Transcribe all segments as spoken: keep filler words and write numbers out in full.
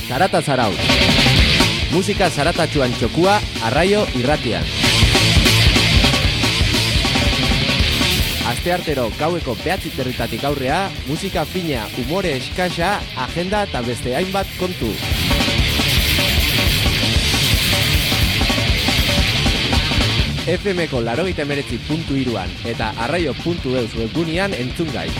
Zarata Zarautz. Musika zaratatxuan txokua Arraio irratian. Asteartero gaueko behatzi territatik aurrea, musika fina, umore eskasa, agenda eta beste hainbat kontu. F M-ko laurogeita hemeretzi puntu hiruan eta arraio puntu eus webgunean entzun gai.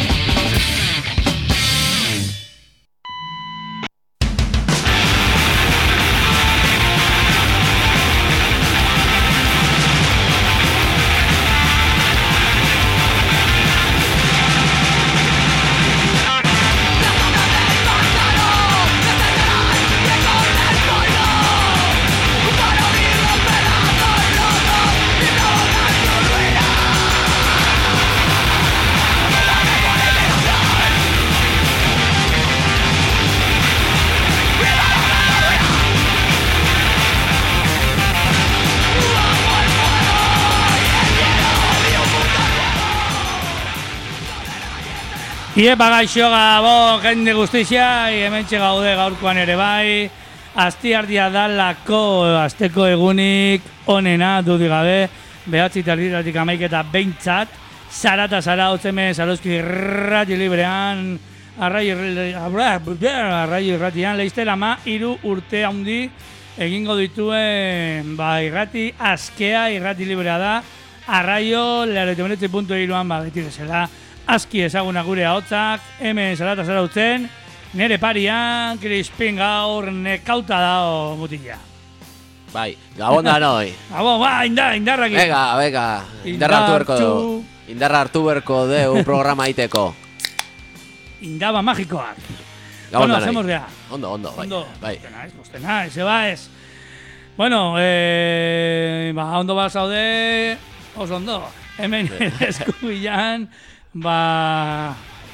Iepa gaixo gabo, jende guztixia, hementxe gaude gaurkoan ere bai. Astiardia dalako asteko egunik onena dudik gabe, behatzi tarditatik amaik eta behintzat, Zarata Zarautz hemen Zarauzki irrati librean, arraio irratian, leiztela ma, hiru urte handi egingo dituen, ba, irrati askea, irrati librea da, arraio laurogeita hemeretzi puntu hiruan, ba, beti bezala. Aski ezaguna gure ahotzak, hemen Zarata Zarautzen, nere parian, Crispin gaur nekauta dao mutila. Bai, gabon da noi. Gabon, ba, indar, indarrak. Bega, bega, indarra hartu berko du. Indarra hartu berko deu programa iteko. Indaba magikoak. Gabon bueno, da noi. hacemos ya. Ondo, ondo, bai. Ondo, bai. Bostena, bostena, ese ba ez. Bueno, eh, ba, ondo ba zaude, oso ondo. Hemen eskubilan, ba,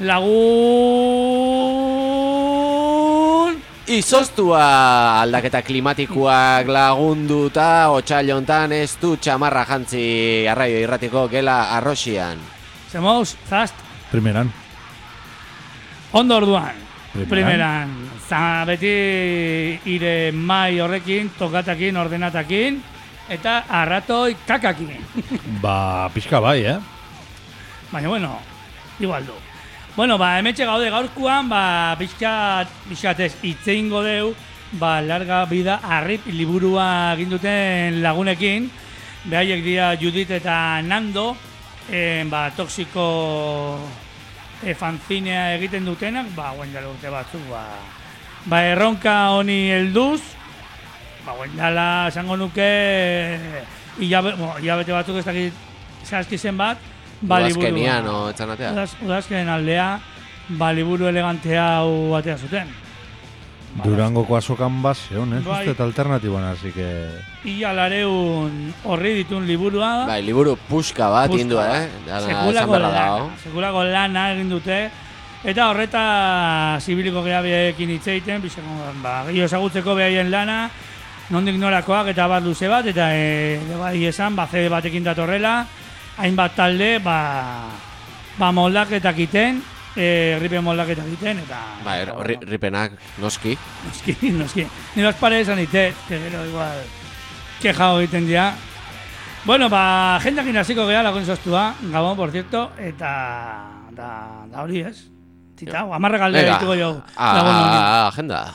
lagun... Izoztua aldaketa klimatikoak lagunduta, otxailontan ez du txamarra jantzi arraio irratiko gela arroxian. Zemoz, zast? Primeran. Ondo orduan. Primeran. Primeran. Za beti ire mai horrekin, tokatakin, ordenatakin, eta arratoi kakakin. Ba, pixka bai, eh? Baina, bueno, igual du. Bueno, ba, hemetxe gaude gaurkoan, ba, pixkat, pixkatez itzeingo deu, ba, larga bida arrip liburua ginduten lagunekin, behaiek dira Judith eta Nando, eh, ba, toxiko e, fanzinea egiten dutenak, ba, guen dala urte batzuk, ba, ba, erronka honi helduz, ba, guen dala, esango nuke, hilabete bueno, batzuk ez dakit zehazki zen bat, ba, Udazkenian, o etxanatea? Udaz, udazkenen aldea, ba, liburu elegantea hau batea zuten. Durangoko azokan baseon, ez? Bai. Ustet alternatiboan, así que... Ia lareun horri ditun liburua. Bai, liburu puska bat Puska indua, bat. eh? Dana, Sekulako esan berra lana, dago. sekulako lana egin dute. Eta horreta zibiliko gehiabekin hitzeiten, bizako, ba, gehiago ezagutzeko behaien lana, nondik norakoak eta bat luze bat, eta e, bai esan, ba, zede batekin datorrela, hainbat talde, ba, ba moldaketak iten, e, ripen moldaketak iten, eta... Bai, ri, ripenak, noski. Noski, noski. Ni las paredes anitet, que gero igual kejao egiten dira. Bueno, ba, jendakin hasiko geha lagun zoztua, Gabon, por cierto, eta da, da hori ez. Tita, amarra galde dituko jo. Ah, lagun honi. ah, agenda.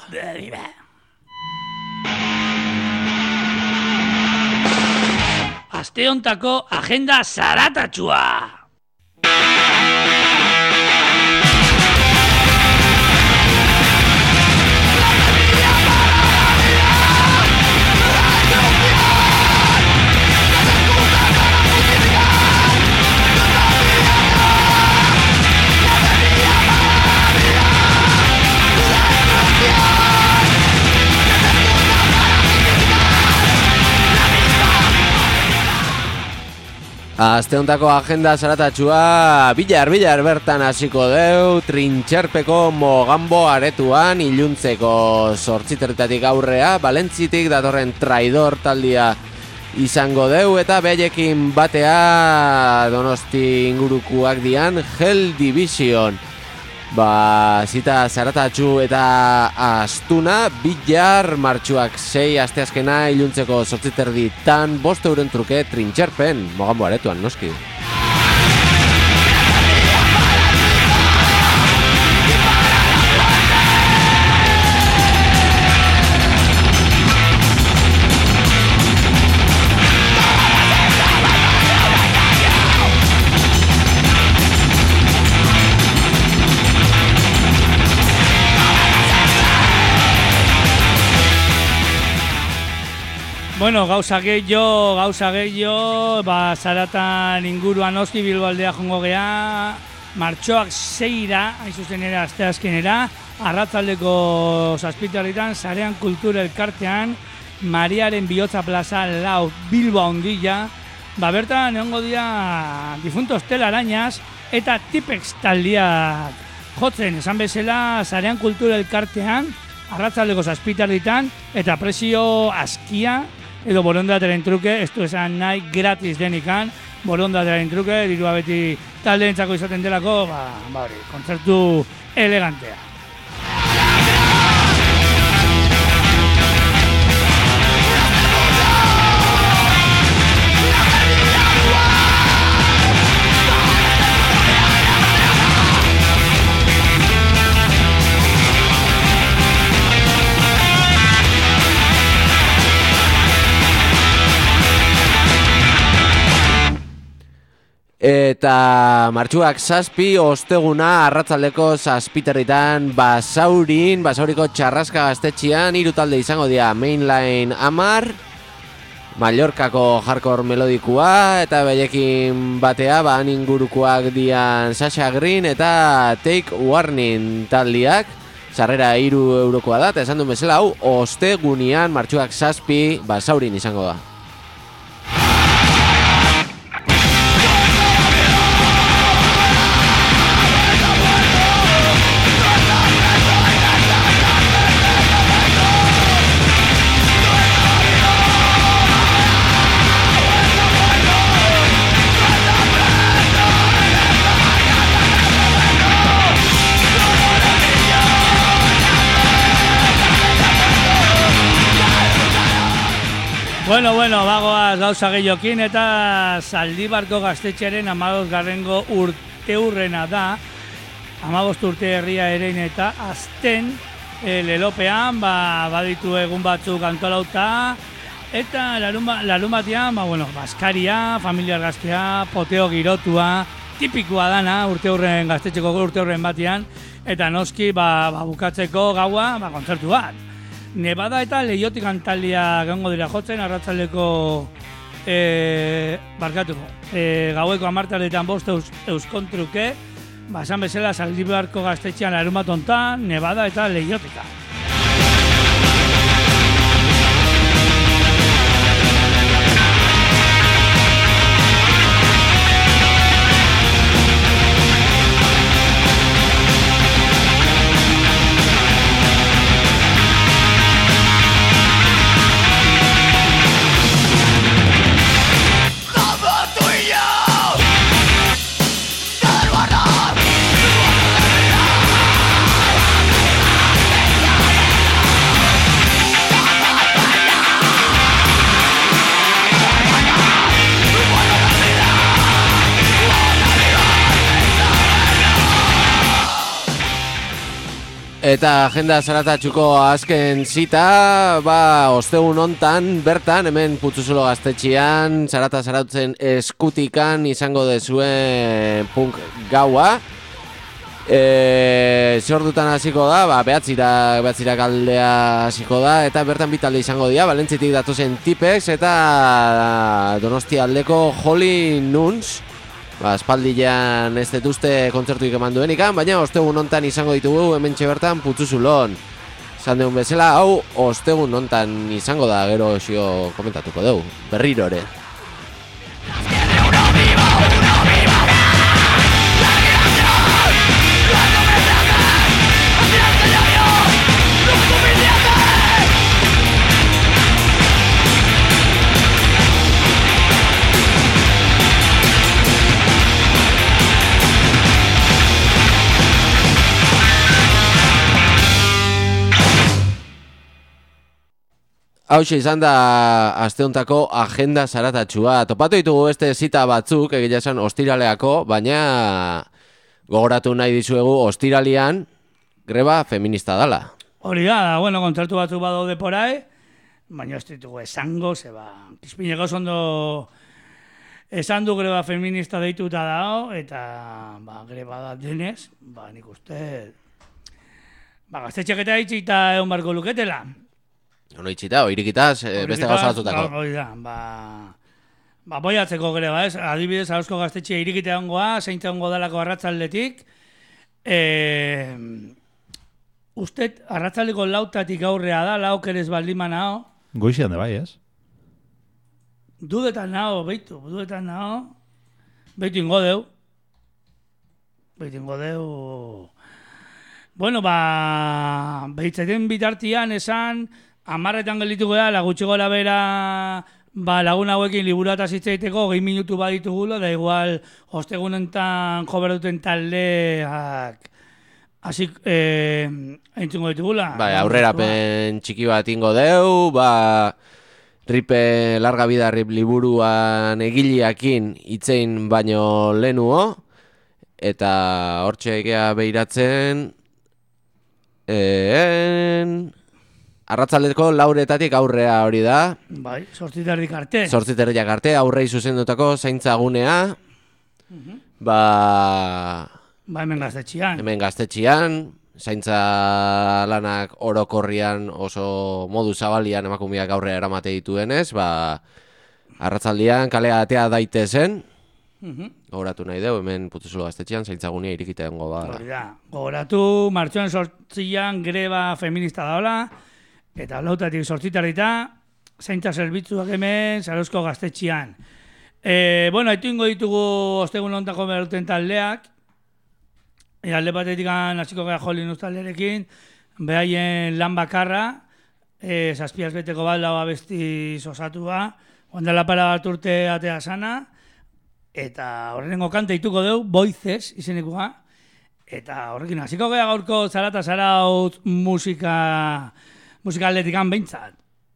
Aste hontako agenda zaratatxua. Aste hontako agenda zaratatxua bilar, bilar bertan hasiko deu, Trintxerpeko Mogambo aretuan iluntzeko zortziterritatik aurrea, Balentzitik datorren Traidor taldia izango deu, eta behaiekin batea Donosti ingurukuak dian Hell Division. Ba, zita zaratatxu eta astuna, bilar martxuak sei asteazkena iluntzeko sortziterdi tan bost euren truke trintxerpen, Mogambo aretuan noski. Bueno, gauza gehiago, gauza gehiago, ba, zaratan inguruan oski Bilbaldea jongo gea, martxoak seira, hain zuzen ere, asteazkenera, arratzaldeko zazpiterritan, Sarean Kultura Elkartean, Mariaren Bihotza Plaza lau Bilbo Ondilla, ba, bertan egongo dira difuntos telarañas eta tipex taldiak jotzen, esan bezala, Sarean Kultura Elkartean, arratzaldeko zazpiterritan, eta prezio askia, edo borondateren truke, ez du esan nahi gratis denikan, borondateren truke, dirua beti taldeentzako izaten delako, ba, ba hori, kontzertu elegantea. Eta martxuak zazpi, osteguna arratzaldeko zazpiterritan Basaurin, Basauriko Txarraska gaztetxian, hiru talde izango dira Mainline Amar, Mallorcako hardcore melodikua, eta beiekin batea, ban ingurukoak dian Sasha Green eta Take Warning taldiak, sarrera hiru eurokoa da, eta esan duen bezala hau, ostegunian martxuak zazpi, Basaurin izango da. Bueno, bueno, bagoaz gauza gehiokin eta Zaldibarko gaztetxearen hamabost garrengo urteurrena da, hamabost urte herria erein eta azten e, lelopean ba, baditu egun batzuk antolauta eta larun, larun batean, ba, bueno, baskaria, familiar gaztea, poteo girotua, tipikoa dana urteurren gaztetxeko urteurren batean eta noski ba, ba, bukatzeko gaua ba, kontzertu bat. Nevada eta Leiotik antaldia gongo dira jotzen, arratzaldeko e, barkatuko. E, gaueko amartaretan bost eus, euskontruke, basan bezala Zaldibarko gaztetxean larun bat hontan, Nevada eta Leiotika. Eta agenda zaratatxuko azken zita, ba, ostegun hontan, bertan, hemen Putzuzulo gaztetxian, zarata zarautzen eskutikan izango dezuen punk gaua. E, Zordutan hasiko da, ba, behatzira, behatzira kaldea hasiko da, eta bertan bitalde izango dira, Balentzitik datozen Tipex, eta Donostia aldeko Holy Nuns. Ba, espaldian ez detuzte kontzertuik eman duenikan, baina ostegun hontan izango ditugu hementxe bertan Putzuzulon. Zan deun bezala, hau ostegun hontan izango da, gero xio komentatuko dugu, berriro ere. Hauxe izan da asteontako agenda zaratatxua. Topatu ditugu beste zita batzuk, egia esan ostiraleako, baina gogoratu nahi dizuegu ostiralian greba feminista dala. Hori da, bueno, kontratu batzuk badaude porai, baina ez ditugu esango, zeba, Kispineko ondo esan du greba feminista deituta dao, eta ba, greba da denez, ba, nik uste, ba, gaztetxek eta itxita egon barko luketela. Ono itxita, oirikitaz, e, beste gauza batzutako. Hori da, ba, ba, boiatzeko greba, ez? Adibidez, Ahozko gaztetxea irikita ongoa, zeinte ongo dalako arratzaldetik. E, Usted, arratzaldeko lautatik aurrea da, lauk ere ez baldima nao. Goizian de bai, ez? Dudetan nao, beitu, dudetan nao. Beitu ingo deu. Beitu ingo deu. Bueno, ba, behitzeten bitartian esan, amarretan gelditu gara, lagutxe gora bera, ba, lagun hauekin liburu eta zitzaiteko, gehi minutu baditugula, da igual, ostegunentan joberduten taldeak, hasi, eh, entzungo ditugula. Bai, aurrerapen txiki bat ingo deu, ba, ripe larga vida rip liburuan egileakin itzein baino lehenuo, eta hortxe egea behiratzen, en... arratzaldeko lauretatik aurrea hori da. Bai, sortziterdik arte. Sortziterdiak arte, aurrei zuzendutako zaintzagunea. Uh-huh. Ba... Ba, hemen gaztetxian. Hemen gaztetxian, zaintza lanak orokorrian oso modu zabalian emakumeak aurrea eramate dituenez, ba, arratzaldian kalea atea daitezen, uh-huh. Gogoratu nahi deu, hemen Putuzulo gaztetxian zaintzagunea irikita dengo ba. Hori da, gogoratu, martxoan sortzian greba feminista daola, eta lautatik sortzitarrita, zaintza zerbitzuak hemen, Zarozko gaztetxian. E, bueno, haitu ingo ditugu ostegun hontako beruten taldeak, e, alde batetik hasiko gara Jolin taldearekin, behaien lan bakarra, e, zazpiaz beteko balda abestiz osatua, ondala para bat urte atea sana, eta horrengo kanta ituko deu, Voices izenekoa, eta horrekin hasiko gara gaurko zarata zaraut musika, musika aldetikan behintzat.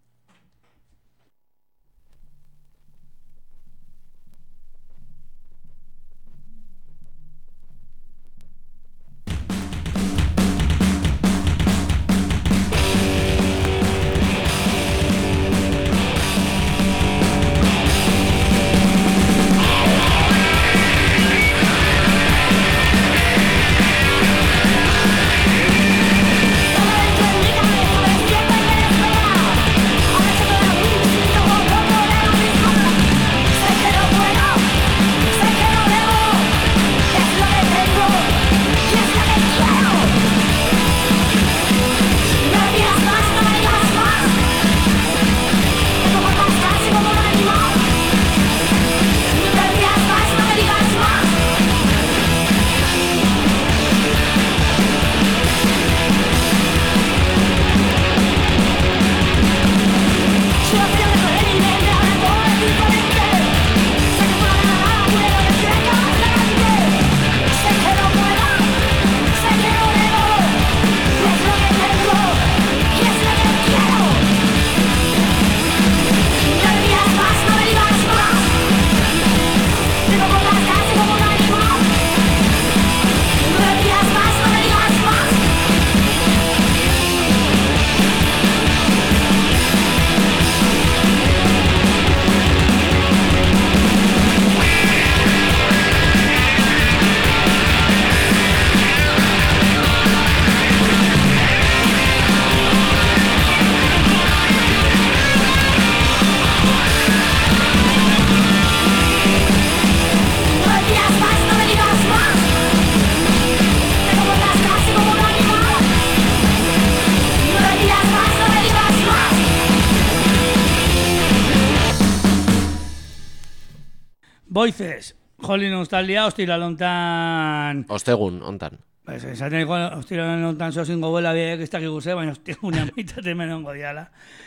Voices, Jolin Nostaldia, ostira lontan... Ostegun, ontan. Pues, esaten eko, ostira lontan zozingo buela biek, ez dakik guze, baina ostegunean behintzate menongo diala.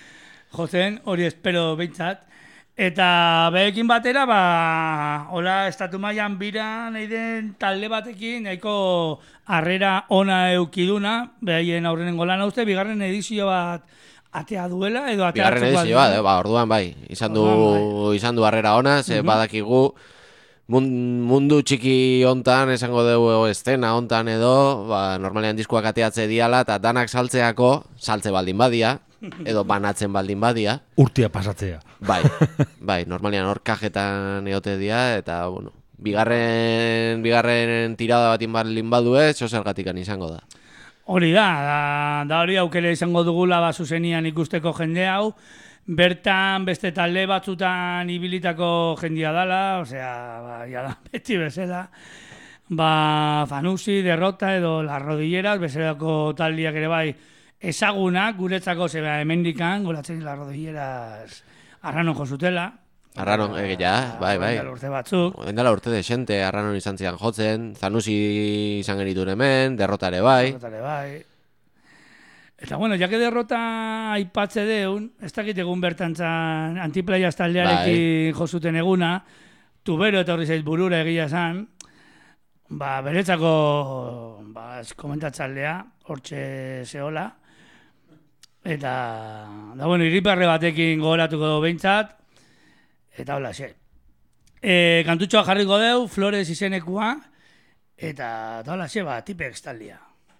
Jozen, hori espero behintzat. Eta behekin batera, ba, hola, estatu mailan bira nahi den talde batekin, nahiko harrera ona eukiduna, behaien aurrenengo lana uste, bigarren edizio bat atea duela edo atea Bigarren edizioa, eh, ba, orduan bai. Izan du, Orduan, izan du harrera ona, ze Mhm. badakigu mun- mundu txiki hontan, esango dugu estena hontan edo, ba, normalean diskoak ateatze diala, eta danak saltzeako, saltze baldin badia, edo banatzen baldin badia. Urtia pasatzea. Bai, bai, normalean hor kajetan egote dia, eta, bueno, bigarren, bigarren tirada batin baldin badu ez, zergatikan izango da. Hori da, da, da hori aukera izango dugula ba zuzenian ikusteko jende hau, bertan beste talde batzutan ibilitako jendia dala, osea, ba, ja da, beti bezala, ba, Fanusi, Derrota edo Las Rodilleras, bezalako taldiak ere bai, ezagunak, guretzako zeba hemendikan, golatzen Las Rodilleras arranon jozutela. Arranon, eh, ja, bai, bai. Orain dela urte batzuk. Orain dela urte desente, arranon izan zian jotzen, Zanusi izan genituen hemen, derrotare bai. Derrotare bai. Eta bueno, jake Derrota aipatze deun, ez dakit egun bertantzan Antiplayas taldearekin Bai. jozuten eguna, tubero etorri zait burura egia esan, ba, beretzako ba, komentatzaldea, hortxe zehola, eta, da bueno, iriparre batekin gogoratuko dugu behintzat, eta hola, xe. E, kantutxoa jarriko deu, Flores izenekua, eta, eta hola, xe, ba, Tipex taldea.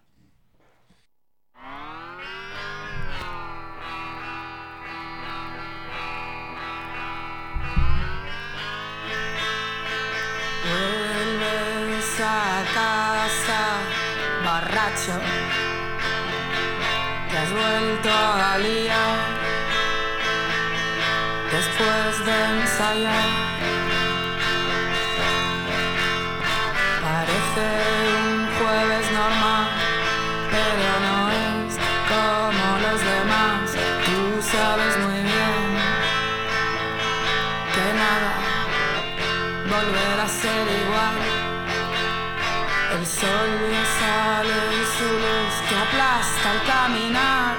Vuelves a casa, borracho, te has vuelto a liar después de ensayar. Parece un jueves normal, pero no es como los demás. Tú sabes muy bien que nada volver a ser igual. El sol sale y su luz te aplasta al caminar,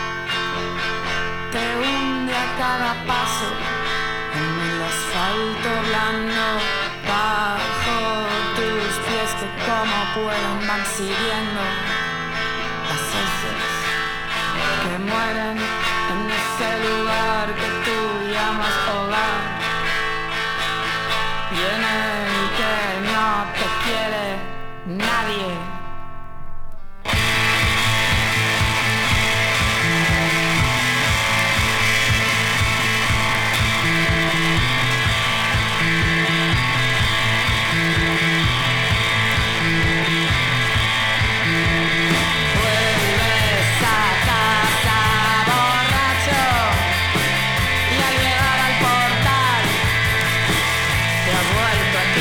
te hunde a cada paso en el asfalto blando bajo tus pies que como pueden van siguiendo las heces que mueren en ese lugar que tú llamas hogar, y en el que no te quiere nadie. Vuelves a casa borracho y al llegar al portal te has vuelto a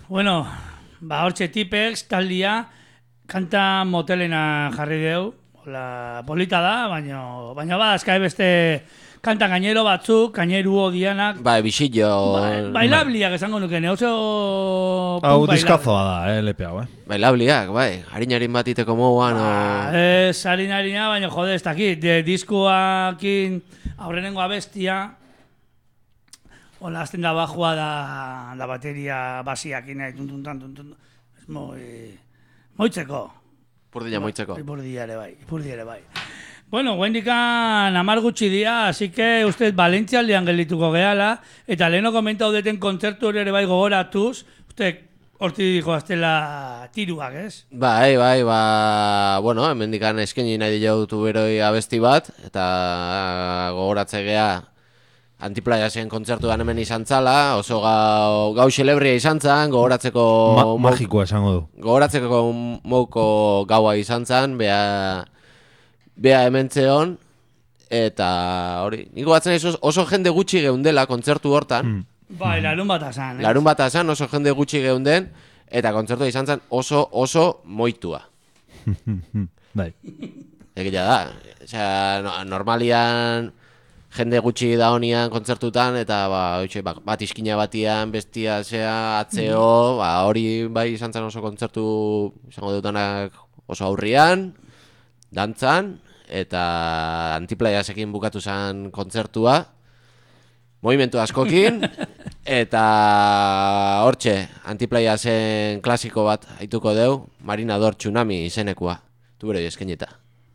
Bueno, ba, hortxe tipex, taldia, kanta motelena jarri deu, hola, polita da, baina, baina ba, azkai beste kanta gainero batzuk, gaineru odianak, Bai, bisillo... ba, bailabliak esango nuken, oso... Hau punk diskazoa da, eh, L P hau, eh. Bailabliak, bai, harinarin bat iteko moguan, o... Ez, harin-harina, baina jode, ez dakit, de, diskoakin aurrenengo abestia, hola, azten da bajua da, da bateria basiakin, eh, tuntuntan, tuntuntan, ez moi... moitzeko. Purdila moitzeko. Ipurdia ere bai, ipurdia ere bai. Bueno, guendikan amar gutxi dia, así que usted Valentzia aldean geldituko gehala, eta leheno komentau deten kontzertu ere bai gogoratuz, usted horti joaztela tiruak, ez? Bai, bai, ba, bueno, hemendikan eskaini nahi diogu tuberoi abesti bat, eta gogoratze gea Antiplayasen kontzertuan hemen izan zala, oso gau, gau xelebria izan zan, gogoratzeko... Ma mo- magikoa esango du. Gogoratzeko mouko gaua izan zan, bea, bea hemen zeon, eta hori, niko batzen naiz oso, oso jende gutxi geundela kontzertu hortan, Mm. Bai, larun bat azan, ez? larun bat azan oso jende gutxi geunden, eta kontzertua izan zan oso oso moitua. Bai. Egia da, osea, no, normalian jende gutxi da honian kontzertutan, eta ba, oitxe, ba, bat iskina batian, bestia, zea, atzeo, ba, hori bai izan zen oso kontzertu, izango dutenak oso aurrian, dantzan, eta Antiplayasekin bukatu zen kontzertua, movimentu askokin, eta hortxe, Antiplayasen klasiko bat aituko deu, Marinador Tsunami izenekua, tuberoi eskeneta.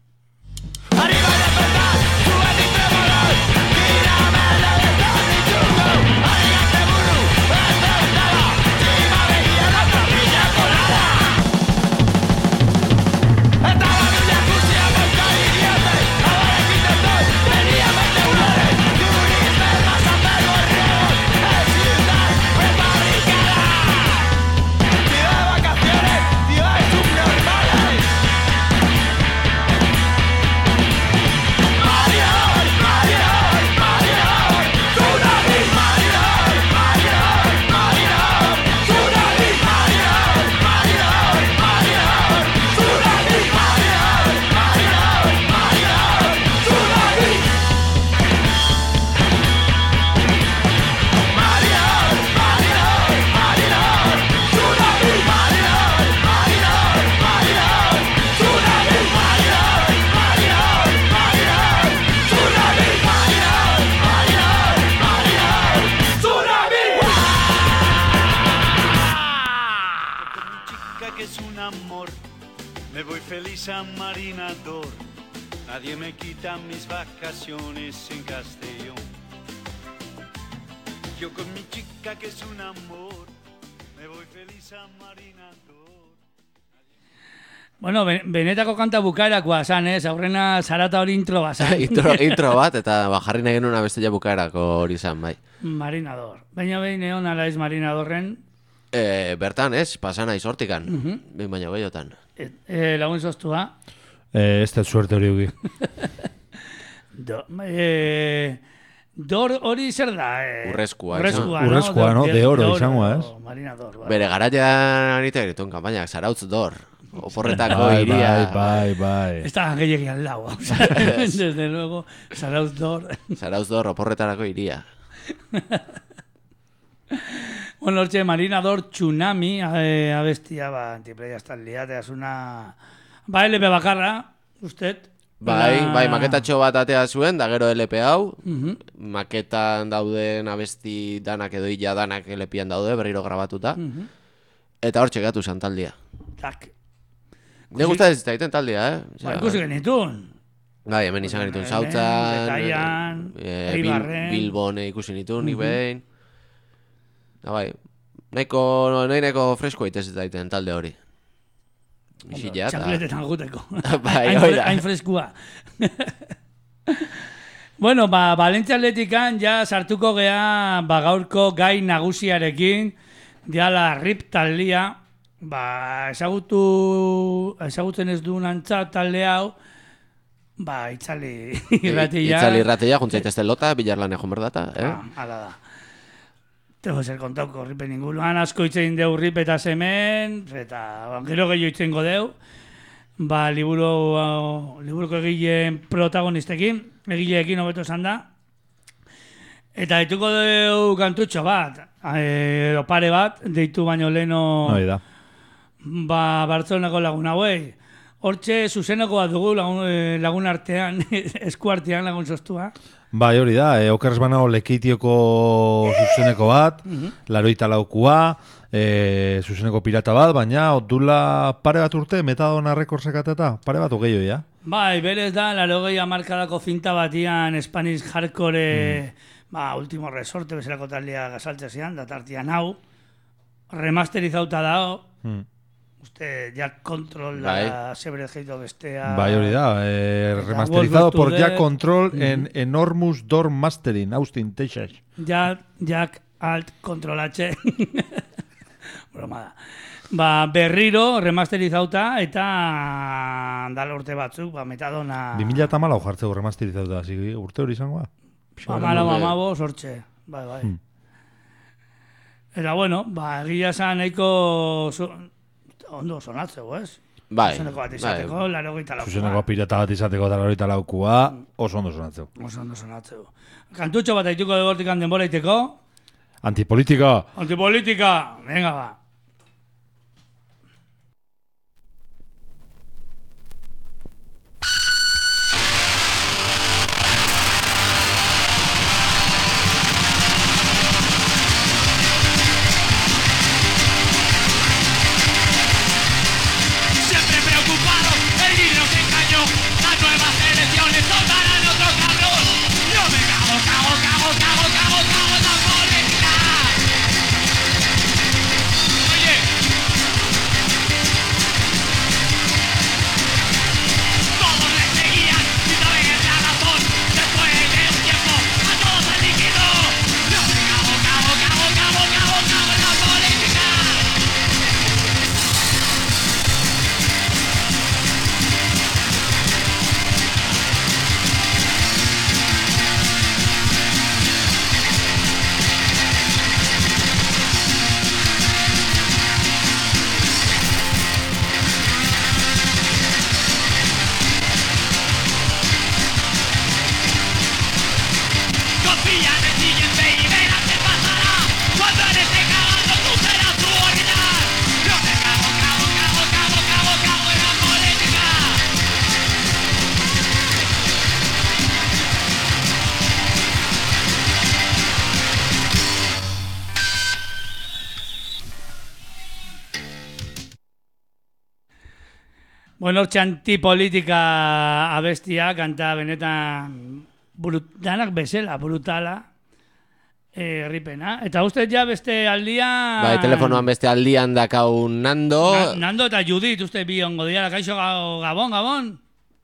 Me voy feliz a Marinador, nadie me quita mis vacaciones en Castellón. Yo con mi chica que es un amor, me voy feliz a Marinador. Bueno, ben, benetako kanta bukaerakoa zan, ez? Aurrena zarata hori intro bazan. intro, intro bat, eta ba, jarri nahi genuen abestia bukaerako hori zan, bai. Marinador. Baina behin egon ala ez Marinadorren. E, bertan, ez, pasan naiz hortikan, Uh -huh. behin baina gehiotan. E, e, lagun zoztua. Eh, ez da suerte hori ugi. Do, e, dor hori zer da? E, Urrezkoa, Urrezkoa, izan. Urrezkoa, no? De oro izango, ez? Marinador, bai. Bere garaian anita egituen kanpainak, Zarautz dor, oporretako Bai, iria. bai, bai, bai. Ez da gehiagi al lau. Desde luego, Zarautz dor. Zarautz dor, oporretarako iria. Bueno, hortxe, Marinador Tsunami, eh, abestia, ba, Antiplayas taldia, eta una... Ba, L P bakarra, usted. Bai, Ba- bai, maketatxo bat atea zuen, da gero L P hau, Mhm. maketan dauden abesti danak edo illa danak L P-an daude, berriro grabatuta, Mhm. eta hortxe gatu zan taldia. Tak. Ne gusta ez daiten taldia, eh? Ba, ikusi genitun. Bai, hemen izan genituen Hemen, Sautzan, Betaian, eh, Bil, Eibarren. Bilbon ikusi nituen, nik behin. Da bai, nahiko, nahi nahiko fresko itez daiten talde hori. Bisila eta... Txapletetan guteko. Bai, Hain hori fre- da. Hain freskua. Bueno, ba, Valentzia Atletikan ja sartuko gea ba, gaurko gai nagusiarekin, diala rip taldea, ba, ezagutu, ezagutzen ez duen antza talde hau, ba, itzali irratia. Itzali irratia, juntzaitezte lota, bilarlan egon berdata, eh? Ah, hala da. Tego zer kontauko ripen inguruan, asko itzein deu ripetaz hemen, eta gero gehiago itzengo deu, ba, liburu, uh, liburuko egileen protagonistekin, egileekin hobeto esan da, eta dituko deu kantutxo bat, edo pare bat, deitu baino leno, Hoi da. ba, Bartzelonako lagun hauei. Hortxe, zuzeneko bat dugu lagun, lagun artean, esku artean lagun sostua. Bai, hori da, e, okeres banao Lekeitioko zuzeneko bat, laroita laukua, e, zuzeneko pirata bat, baina odula pare bat urte, Metadona Recordsek ateta, pare bat ogeio, ja? Bai, berez da, larogei hamarkadako zinta batian Spanish Hardcore, mm. ba, Último Resorte, bezalako taldea gazaltze zian, da tartian hau, remasterizauta dao, mm. Uste, Jack Control, bai. La Severed Hate bestea... Bai, hori da, eh, remasterizado por Jack Control mm-hmm. en Enormous Door Mastering, Austin, Texas. Jack, Jack Alt Control H. Broma da. Ba, berriro remasterizauta eta dala urte batzuk, ba, Metadona... bi mila hamalau jartzeko remasterizauta, zi, urte hori izango da? Ba, mala mamabo, sortxe. Bai, bai. Hmm. Eta bueno, ba, egia esan nahiko... Ondo sonatzeu, ez? Bai, zuzeneko bat izateko, bai. Laro gita laukua. Zuzeneko pirata bat izateko eta laro gita laukua, oso ondo sonatzeu. Oso ondo sonatzeu. Kantutxo bat haituko de bortikan denbora iteko. Antipolitika. Antipolitika, venga ba. Bueno, hortxe antipolitika abestia, kanta benetan brut, danak bezala, brutala, eh, ripena. Eta uste ja beste aldian... Bai, telefonoan beste aldian dakau Nando. Na, Nando eta Judit, uste bi ongo dira, kaixo Gabón, Gabón.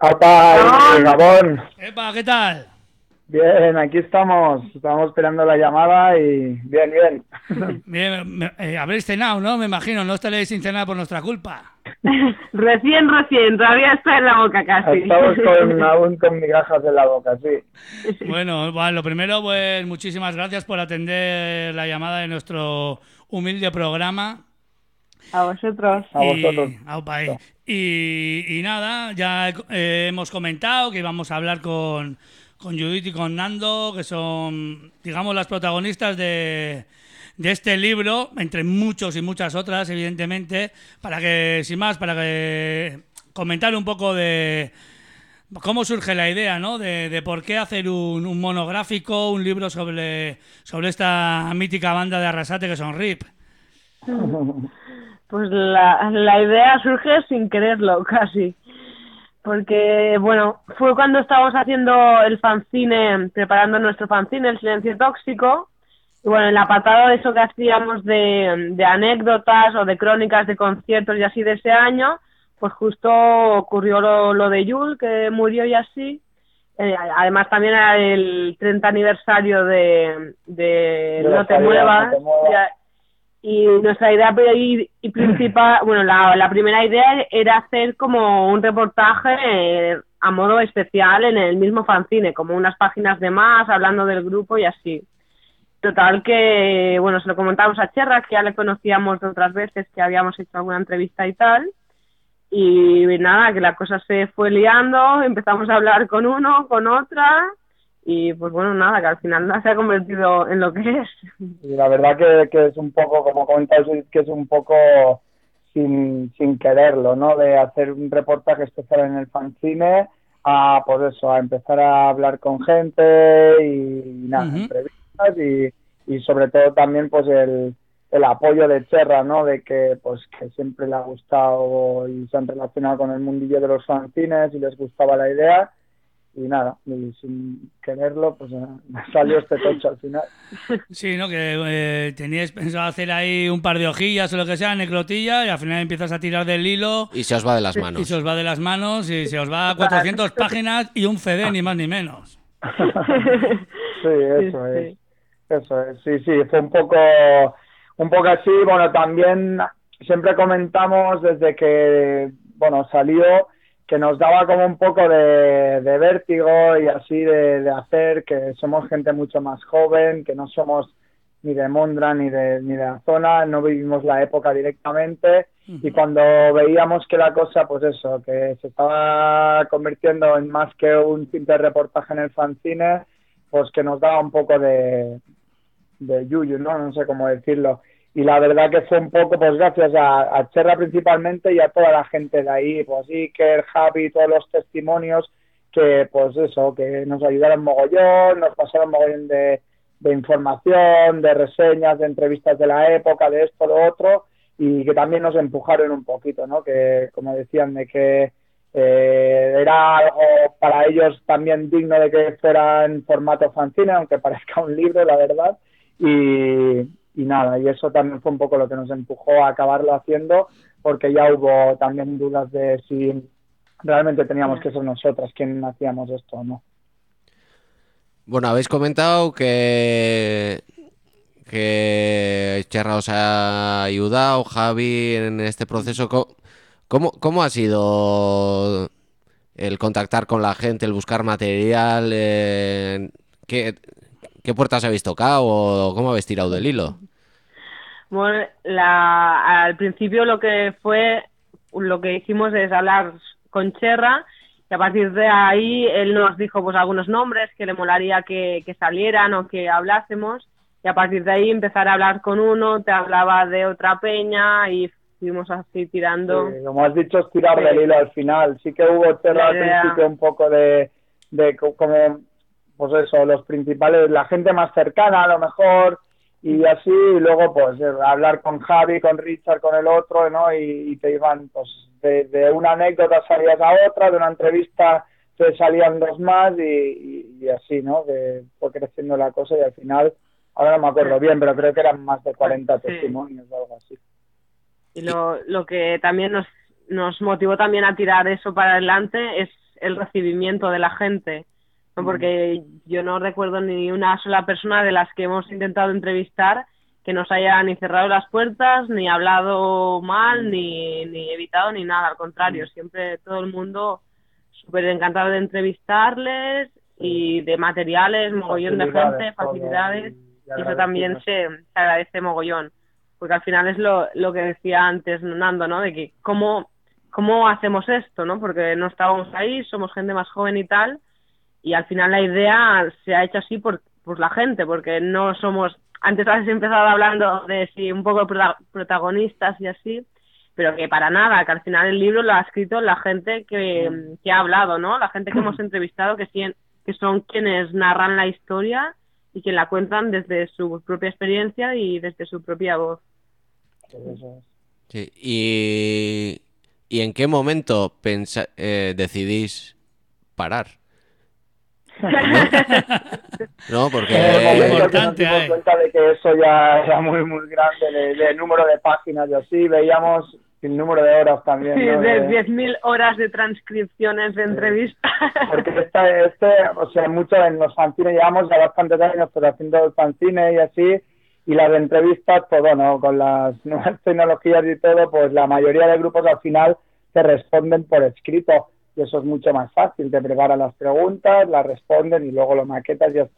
Apa, Gabón. Epa, ¿qué tal? Bien, aquí estamos, estamos esperando la llamada y bien, bien. Bien, me, eh, habréis cenado, ¿no? Me imagino, no estaréis sin cenar por nuestra culpa. Recién, recién, todavía está en la boca casi. Estamos con, aún con migajas en la boca, sí. Bueno, bueno, lo primero, pues muchísimas gracias por atender la llamada de nuestro humilde programa. A vosotros. A vosotros. Y, y, y nada, ya eh, hemos comentado que íbamos a hablar con... con Judith y con Nando, que son, digamos, las protagonistas de, de este libro, entre muchos y muchas otras, evidentemente, para que, sin más, para que comentar un poco de cómo surge la idea, ¿no? De, de por qué hacer un, un monográfico, un libro sobre, sobre esta mítica banda de Arrasate que son R I P. Pues la, la idea surge sin quererlo, casi. Porque, bueno, fue cuando estábamos haciendo el fanzine, preparando nuestro fanzine, El Silencio Tóxico, y bueno, en la patada de eso que hacíamos de, de anécdotas o de crónicas de conciertos y así de ese año, pues justo ocurrió lo, lo de Yul, que murió y así. Eh, además también era el treinta aniversario de, de, de No Te Muevas. No te muevas. Y nuestra idea y, y principal, bueno, la, la primera idea era hacer como un reportaje eh, a modo especial en el mismo fanzine, como unas páginas de más, hablando del grupo y así. total que, bueno, se lo comentamos a Cherra, que ya le conocíamos de otras veces, que habíamos hecho alguna entrevista y tal. Y nada, que la cosa se fue liando, empezamos a hablar con uno, con otra, y pues bueno, nada, que al final se ha convertido en lo que es. Y la verdad que, que es un poco, como comentáis, que es un poco sin, sin quererlo, ¿no? De hacer un reportaje especial en el fanzine a, pues eso, a empezar a hablar con gente y nada, Ujú. entrevistas y, y sobre todo también pues el, el apoyo de Cherra, ¿no? De que pues que siempre le ha gustado y se han relacionado con el mundillo de los fanzines y les gustaba la idea. Y nada, y sin quererlo, pues eh, salió este tocho al final. Sí, ¿no? Que eh, teníais pensado hacer ahí un par de hojillas o lo que sea, necrotilla, y al final empiezas a tirar del hilo Y se os va de las y manos. se os va de las manos y se os va a cuatrocientas páginas y un C D, ni más ni menos. Sí, eso Sí, es. sí. Eso es. Sí, sí, fue un poco, un poco así. Bueno, también siempre comentamos desde que, bueno, salió que nos daba como un poco de, de vértigo y así de, de hacer, que somos gente mucho más joven, que no somos ni de Mondra ni de, ni de la zona, no vivimos la época directamente. Y cuando veíamos que la cosa, pues eso, que se estaba convirtiendo en más que un simple reportaje en el fanzine, pues que nos daba un poco de, de yuyu, ¿no? No sé cómo decirlo. Y la verdad que fue un poco, pues gracias a, a Cherra principalmente y a toda la gente de ahí, pues Iker, Javi, todos los testimonios, que pues eso, que nos ayudaron mogollón, nos pasaron mogollón de, de información, de reseñas, de entrevistas de la época, de esto, lo otro, y que también nos empujaron un poquito, ¿no? Que, como decían, de que eh, era algo para ellos también digno de que fuera en formato fanzine, aunque parezca un libro, la verdad, y, y nada, y eso también fue un poco lo que nos empujó a acabarlo haciendo, porque ya hubo también dudas de si realmente teníamos que ser nosotras quien hacíamos esto o no. Bueno, habéis comentado que que Cherra os ha ayudado, Javi, en este proceso. Co- ¿Cómo, cómo ha sido el contactar con la gente, el buscar material? eh, ¿qué, ¿Qué puertas habéis tocado o cómo habéis tirado del hilo? Bueno, la, al principio lo que fue, lo que hicimos es hablar con Cherra, y a partir de ahí él nos dijo pues algunos nombres que le molaría que, que salieran o que hablásemos, y a partir de ahí empezar a hablar con uno, te hablaba de otra peña y fuimos así tirando. Sí, como has dicho, es tirar Sí. del hilo al final. Sí que hubo Cherra al La idea. principio un poco de, de co- como, pues eso, los principales, la gente más cercana a lo mejor, y así, y luego pues eh, hablar con Javi, con Richard, con el otro, ¿no? Y, y te iban, pues, de, de una anécdota salías a otra, de una entrevista te salían dos más y, y, y así, ¿no? Que fue creciendo la cosa y al final, ahora no me acuerdo bien, pero creo que eran más de cuarenta Sí. testimonios o algo así. Y lo, lo que también nos, nos motivó también a tirar eso para adelante es el recibimiento de la gente, ¿no? Porque yo no recuerdo ni una sola persona de las que hemos intentado entrevistar que nos haya ni cerrado las puertas, ni hablado mal, ni, ni evitado, ni nada. Al contrario, siempre todo el mundo súper encantado de entrevistarles y de materiales, mogollón de Facilidades, gente, todo, facilidades, y y eso también agradecidos. se, se agradece mogollón. Porque al final es lo, lo que decía antes Nando, ¿no? De que cómo, cómo hacemos esto, ¿no? Porque no estábamos ahí, somos gente más joven y tal, y al final la idea se ha hecho así por, por la gente, porque no somos... Antes has empezado hablando de si un poco prota- protagonistas y así, pero que para nada, que al final el libro lo ha escrito la gente que, que ha hablado, ¿no? La gente que hemos entrevistado, que, sí, que son quienes narran la historia y que la cuentan desde su propia experiencia y desde su propia voz. Pues eso es. Sí, y, ¿y en qué momento pensa- eh, decidís parar? No, porque... En el momento que nos Importante, dimos eh. cuenta de que eso ya era muy, muy grande, de, de número de páginas y así, veíamos el número de horas también, Sí, ¿no? de De- diez mil horas de transcripciones de entrevistas. porque este, este, o sea, mucho en los fanzines llevamos ya bastantes años pero haciendo el fanzine y así, y las entrevistas, pues bueno, con las nuevas tecnologías y todo, pues la mayoría de grupos al final te responden por escrito, y eso es mucho más fácil, te preparan las preguntas, las responden y luego lo maquetas y ya está.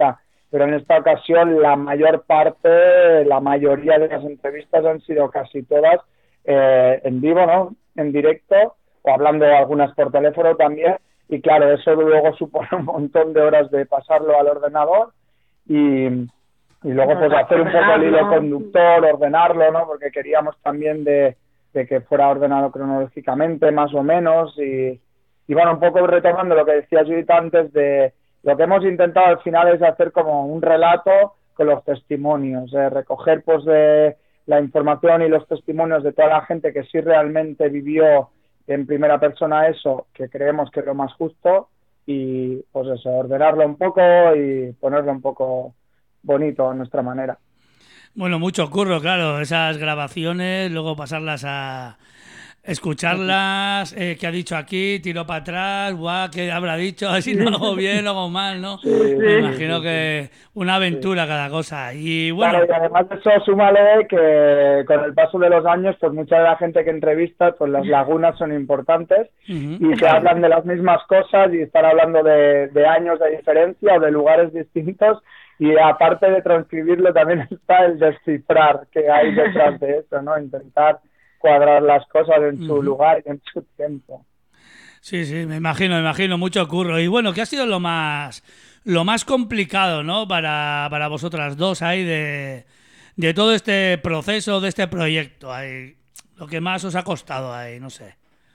pero en esta ocasión la mayor parte, la mayoría de las entrevistas han sido casi todas eh, en vivo, ¿no? En directo, o hablando algunas por teléfono también, y claro, eso luego supone un montón de horas de pasarlo al ordenador y, y luego pues hacer un poco el hilo conductor, ordenarlo, ¿no? Porque queríamos también de, de que fuera ordenado cronológicamente, más o menos, y, y bueno, un poco retomando lo que decía Judith antes, de lo que hemos intentado al final es hacer como un relato con los testimonios, eh, recoger pues de la información y los testimonios de toda la gente que sí realmente vivió en primera persona eso, que creemos que es lo más justo, y pues eso, ordenarlo un poco y ponerlo un poco bonito a nuestra manera. Bueno, mucho curro, claro, esas grabaciones, luego pasarlas a escucharlas, eh, qué ha dicho aquí, tiro para atrás, guau, qué habrá dicho, a ver si lo hago bien, lo hago mal, ¿no? Sí, Me imagino sí, que sí. una aventura Sí. cada cosa. Y bueno, Claro, y además de eso, súmale que con el paso de los años, pues mucha de la gente que entrevistas, pues las lagunas son importantes uh-huh, y te hablan de las mismas cosas y están hablando de, de años de diferencia o de lugares distintos, y aparte de transcribirlo también está el descifrar que hay detrás de eso, ¿no? Intentar cuadrar las cosas en su uh-huh. lugar y en su tiempo. Sí, sí, me imagino, me imagino, mucho curro. Y bueno, ¿qué ha sido lo más lo más complicado, ¿no? Para, para vosotras dos ahí de, de todo este proceso, de este proyecto ahí, lo que más os ha costado ahí, no sé.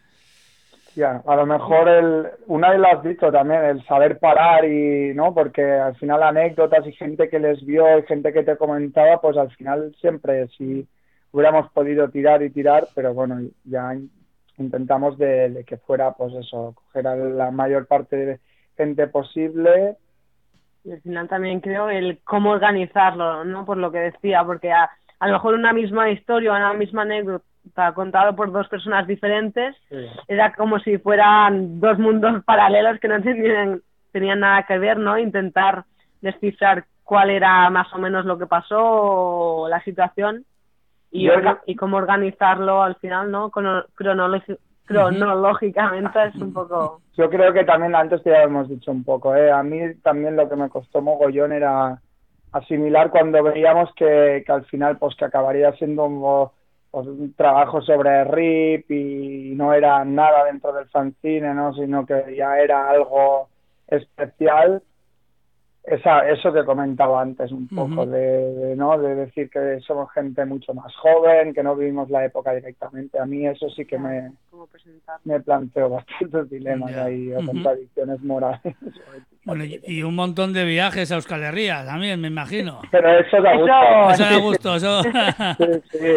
Ya, a lo mejor el, una vez lo has dicho también, el saber parar y, ¿no? Porque al final anécdotas y gente que les vio y gente que te comentaba, pues al final siempre si hubiéramos podido tirar y tirar, pero bueno, ya intentamos de, de que fuera, pues eso, coger a la mayor parte de gente posible. Y al final también creo el cómo organizarlo, ¿no? Por lo que decía, porque a, a lo mejor una misma historia, una misma anécdota contado por dos personas diferentes, sí. Era como si fueran dos mundos paralelos que no tenían, tenían nada que ver, ¿no? Intentar descifrar cuál era más o menos lo que pasó o la situación y, orga- y cómo organizarlo al final, ¿no? Crono- cronológico cronológicamente es un poco... Yo creo que también antes ya lo hemos dicho un poco, ¿eh? A mí también lo que me costó mogollón era asimilar cuando veíamos que, que al final pues que acabaría siendo un, pues, un trabajo sobre R I P y no era nada dentro del fanzine, ¿no? Sino que ya era algo especial. Esa, eso que comentaba antes un poco, uh-huh. de, de, ¿no? de decir que somos gente mucho más joven, que no vivimos la época directamente. A mí eso sí que me, me planteo bastantes dilemas yeah. ahí, o uh-huh. contradicciones morales. Bueno, y, y un montón de viajes a Euskal Herria también, me imagino. Pero eso da gusto. Eso da gusto, eso. Sí, sí,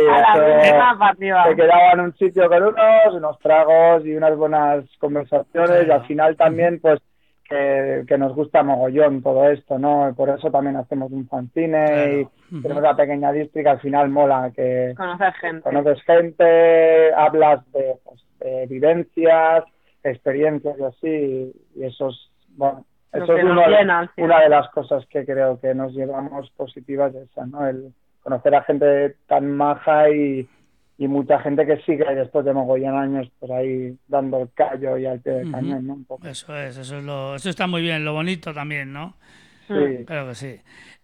eso, se quedaba en un sitio con unos, unos tragos y unas buenas conversaciones, claro. Y al final también, pues, Que, que nos gusta mogollón todo esto, ¿no? Por eso también hacemos un fanzine, claro. Y uh-huh. tenemos la pequeña district, al final mola que conoces gente, conoces gente, hablas de, pues, de vivencias, experiencias y así, y eso es, bueno, eso es uno, llena, una de las cosas que creo que nos llevamos positivas de esa, ¿no? El conocer a gente tan maja y y mucha gente que sigue después de mogollón años pues ahí dando el callo y al pie del uh-huh. cañón, ¿no? Un poco. Eso es, eso es lo, eso está muy bien, lo bonito también, ¿no? Sí. Claro que sí.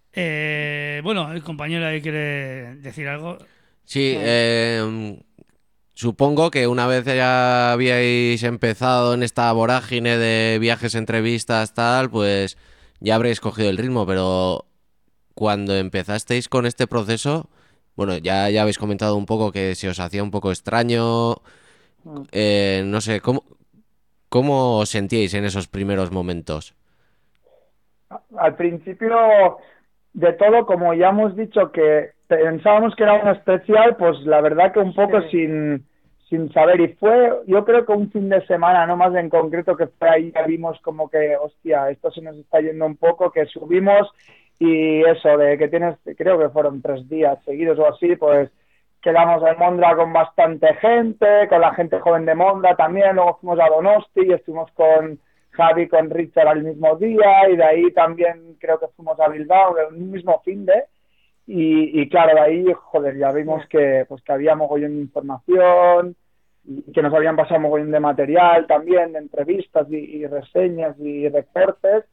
Eh, bueno, el compañero ahí quiere decir algo. Sí, eh, supongo que una vez ya habíais empezado en esta vorágine de viajes, entrevistas, tal, pues ya habréis cogido el ritmo, pero cuando empezasteis con este proceso... Bueno, ya, ya habéis comentado un poco que se os hacía un poco extraño. Eh, no sé, ¿cómo, ¿cómo os sentíais en esos primeros momentos? Al principio de todo, como ya hemos dicho que pensábamos que era un especial, pues la verdad que un poco sí. sin, sin saber. Y fue, yo creo que un fin de semana, no más en concreto, que fue ahí, ya vimos como que, hostia, esto se nos está yendo un poco, que subimos... Y eso, de que tienes, creo que fueron tres días seguidos o así, pues quedamos en Mondra con bastante gente, con la gente joven de Mondra también, luego fuimos a Donosti y estuvimos con Javi, con Richard al mismo día, y de ahí también creo que fuimos a Bilbao, el mismo fin de, y, y claro, de ahí, joder, ya vimos que, pues, que había mogollón de información, y que nos habían pasado mogollón de material también, de entrevistas y, y reseñas y reportes.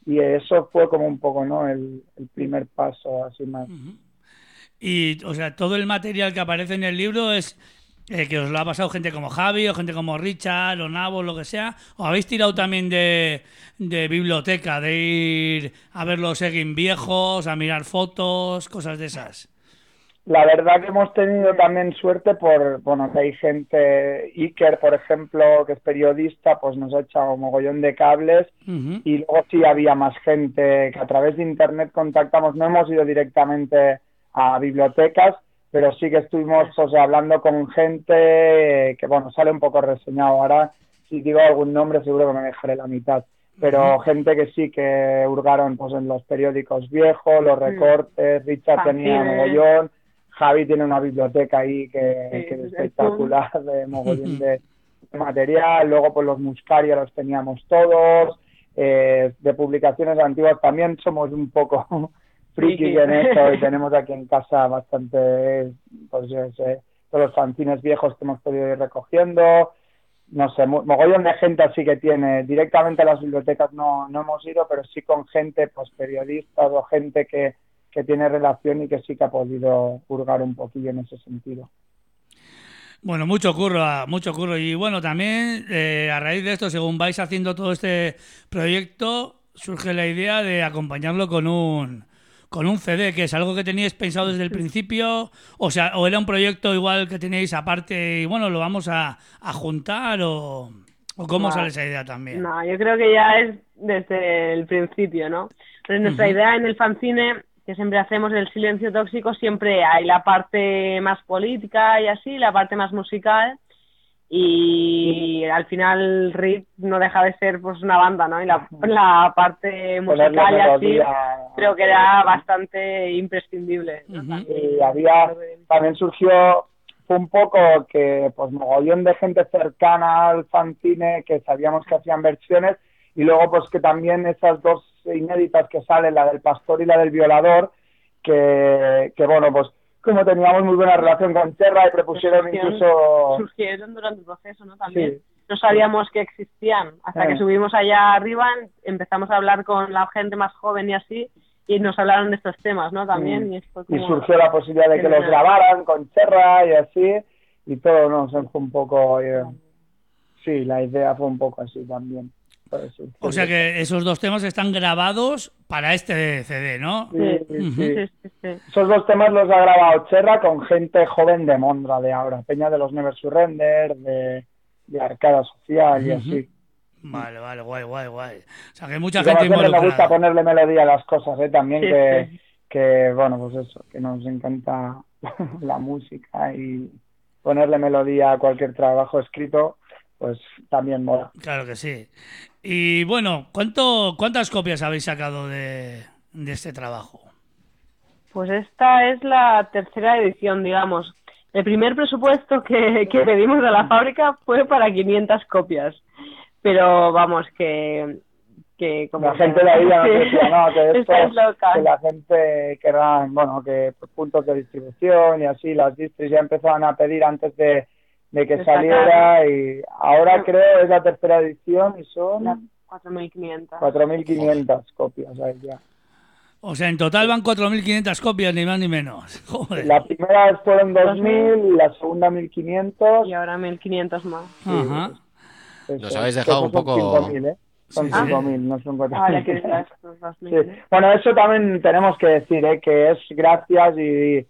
y eso fue como un poco, ¿no? El, el primer paso, así más. Uh-huh. Y, o sea, todo el material que aparece en el libro es eh, que os lo ha pasado gente como Javi o gente como Richard o Nabo, lo que sea, o habéis tirado también de, de biblioteca, de ir a ver los Egging viejos, a mirar fotos, cosas de esas. La verdad que hemos tenido también suerte por, bueno, que hay gente, Iker, por ejemplo, que es periodista, pues nos ha echado un mogollón de cables, uh-huh. Y luego sí había más gente que a través de internet contactamos, no hemos ido directamente a bibliotecas, pero sí que estuvimos pues hablando con gente que, bueno, sale un poco reseñado. Ahora, si digo algún nombre, seguro que me dejaré la mitad. Pero uh-huh. gente que sí que hurgaron pues en los periódicos viejos, los recortes, Richard ah, tenía sí, mogollón, Javi tiene una biblioteca ahí que, sí, que es espectacular, de mogollón de material, luego pues los Muscaria los teníamos todos, eh, de publicaciones antiguas también somos un poco frikis en esto y tenemos aquí en casa bastante, pues yo sé, todos los fanzines viejos que hemos podido ir recogiendo, no sé, mogollón de gente así que tiene, directamente a las bibliotecas no, no hemos ido, pero sí con gente, pues periodistas o gente que, que tiene relación y que sí que ha podido hurgar un poquillo en ese sentido. Bueno, mucho curro, mucho curro. Y bueno, también eh, a raíz de esto, según vais haciendo todo este proyecto, surge la idea de acompañarlo con un con un C D, que es algo que teníais pensado desde el principio, o sea, o era un proyecto igual que teníais aparte y bueno, lo vamos a, a juntar, o, o cómo no, sale esa idea también. No, yo creo que ya es desde el principio, ¿no? Pero nuestra uh-huh. idea en el fanzine, que siempre hacemos del Silencio Tóxico, siempre hay la parte más política y así, la parte más musical, y al final R I P no deja de ser pues una banda, ¿no? Y la, la parte musical y así creo que era bastante imprescindible, ¿no? Uh-huh. Y había, también surgió, fue un poco que pues mogollón de gente cercana al fanzine que sabíamos que hacían versiones, y luego pues que también esas dos inéditas que salen, la del pastor y la del violador, que, que bueno, pues como teníamos muy buena relación con Terra y propusieron surgieron, incluso... Surgieron durante el proceso, ¿no? También. Sí. No sabíamos que existían. Hasta eh. que subimos allá arriba, empezamos a hablar con la gente más joven y así, y nos hablaron de estos temas, ¿no? También. Mm. Y, fue como... y surgió la posibilidad de que los grabaran con Terra y así, y todo, ¿no? O sea, fue un poco... Eh... Sí, la idea fue un poco así también. O sea que esos dos temas están grabados para este C D, ¿no? Sí, sí, uh-huh. sí, sí, sí. Esos dos temas los ha grabado Cherra con gente joven de Mondra de ahora, Peña de los Never Surrender, de, de Arcada Social y uh-huh. así. Vale, vale, guay, guay, guay. O sea que hay mucha y gente involucrada. Me gusta ponerle melodía a las cosas, ¿eh? También sí, que, sí. que, bueno, pues eso, que nos encanta la música y ponerle melodía a cualquier trabajo escrito, pues también mola. Claro que sí. Y bueno, ¿cuánto, ¿cuántas copias habéis sacado de, de este trabajo? Pues esta es la tercera edición, digamos. El primer presupuesto que, que pedimos a la fábrica fue para quinientas copias. Pero vamos, que... que como la gente de ahí ya nos decía, no, que esto es que la gente querrá, bueno, que puntos de distribución y así, las distris ya empezaban a pedir antes de... de que saliera, y ahora creo es la tercera edición y son cuatro mil quinientas cuatro mil quinientas copias ahí ya. O sea, en total van cuatro mil quinientas copias, ni más ni menos. Joder. La primera fueron dos mil, la segunda mil quinientos y ahora mil quinientos más. Sí, ajá. Pues, nos habéis dejado un poco... cinco mil, ¿eh? Son sí, cinco sí. mil, no son cuatro mil. Ah, que es sí. Bueno, eso también tenemos que decir, ¿eh? Que es gracias y...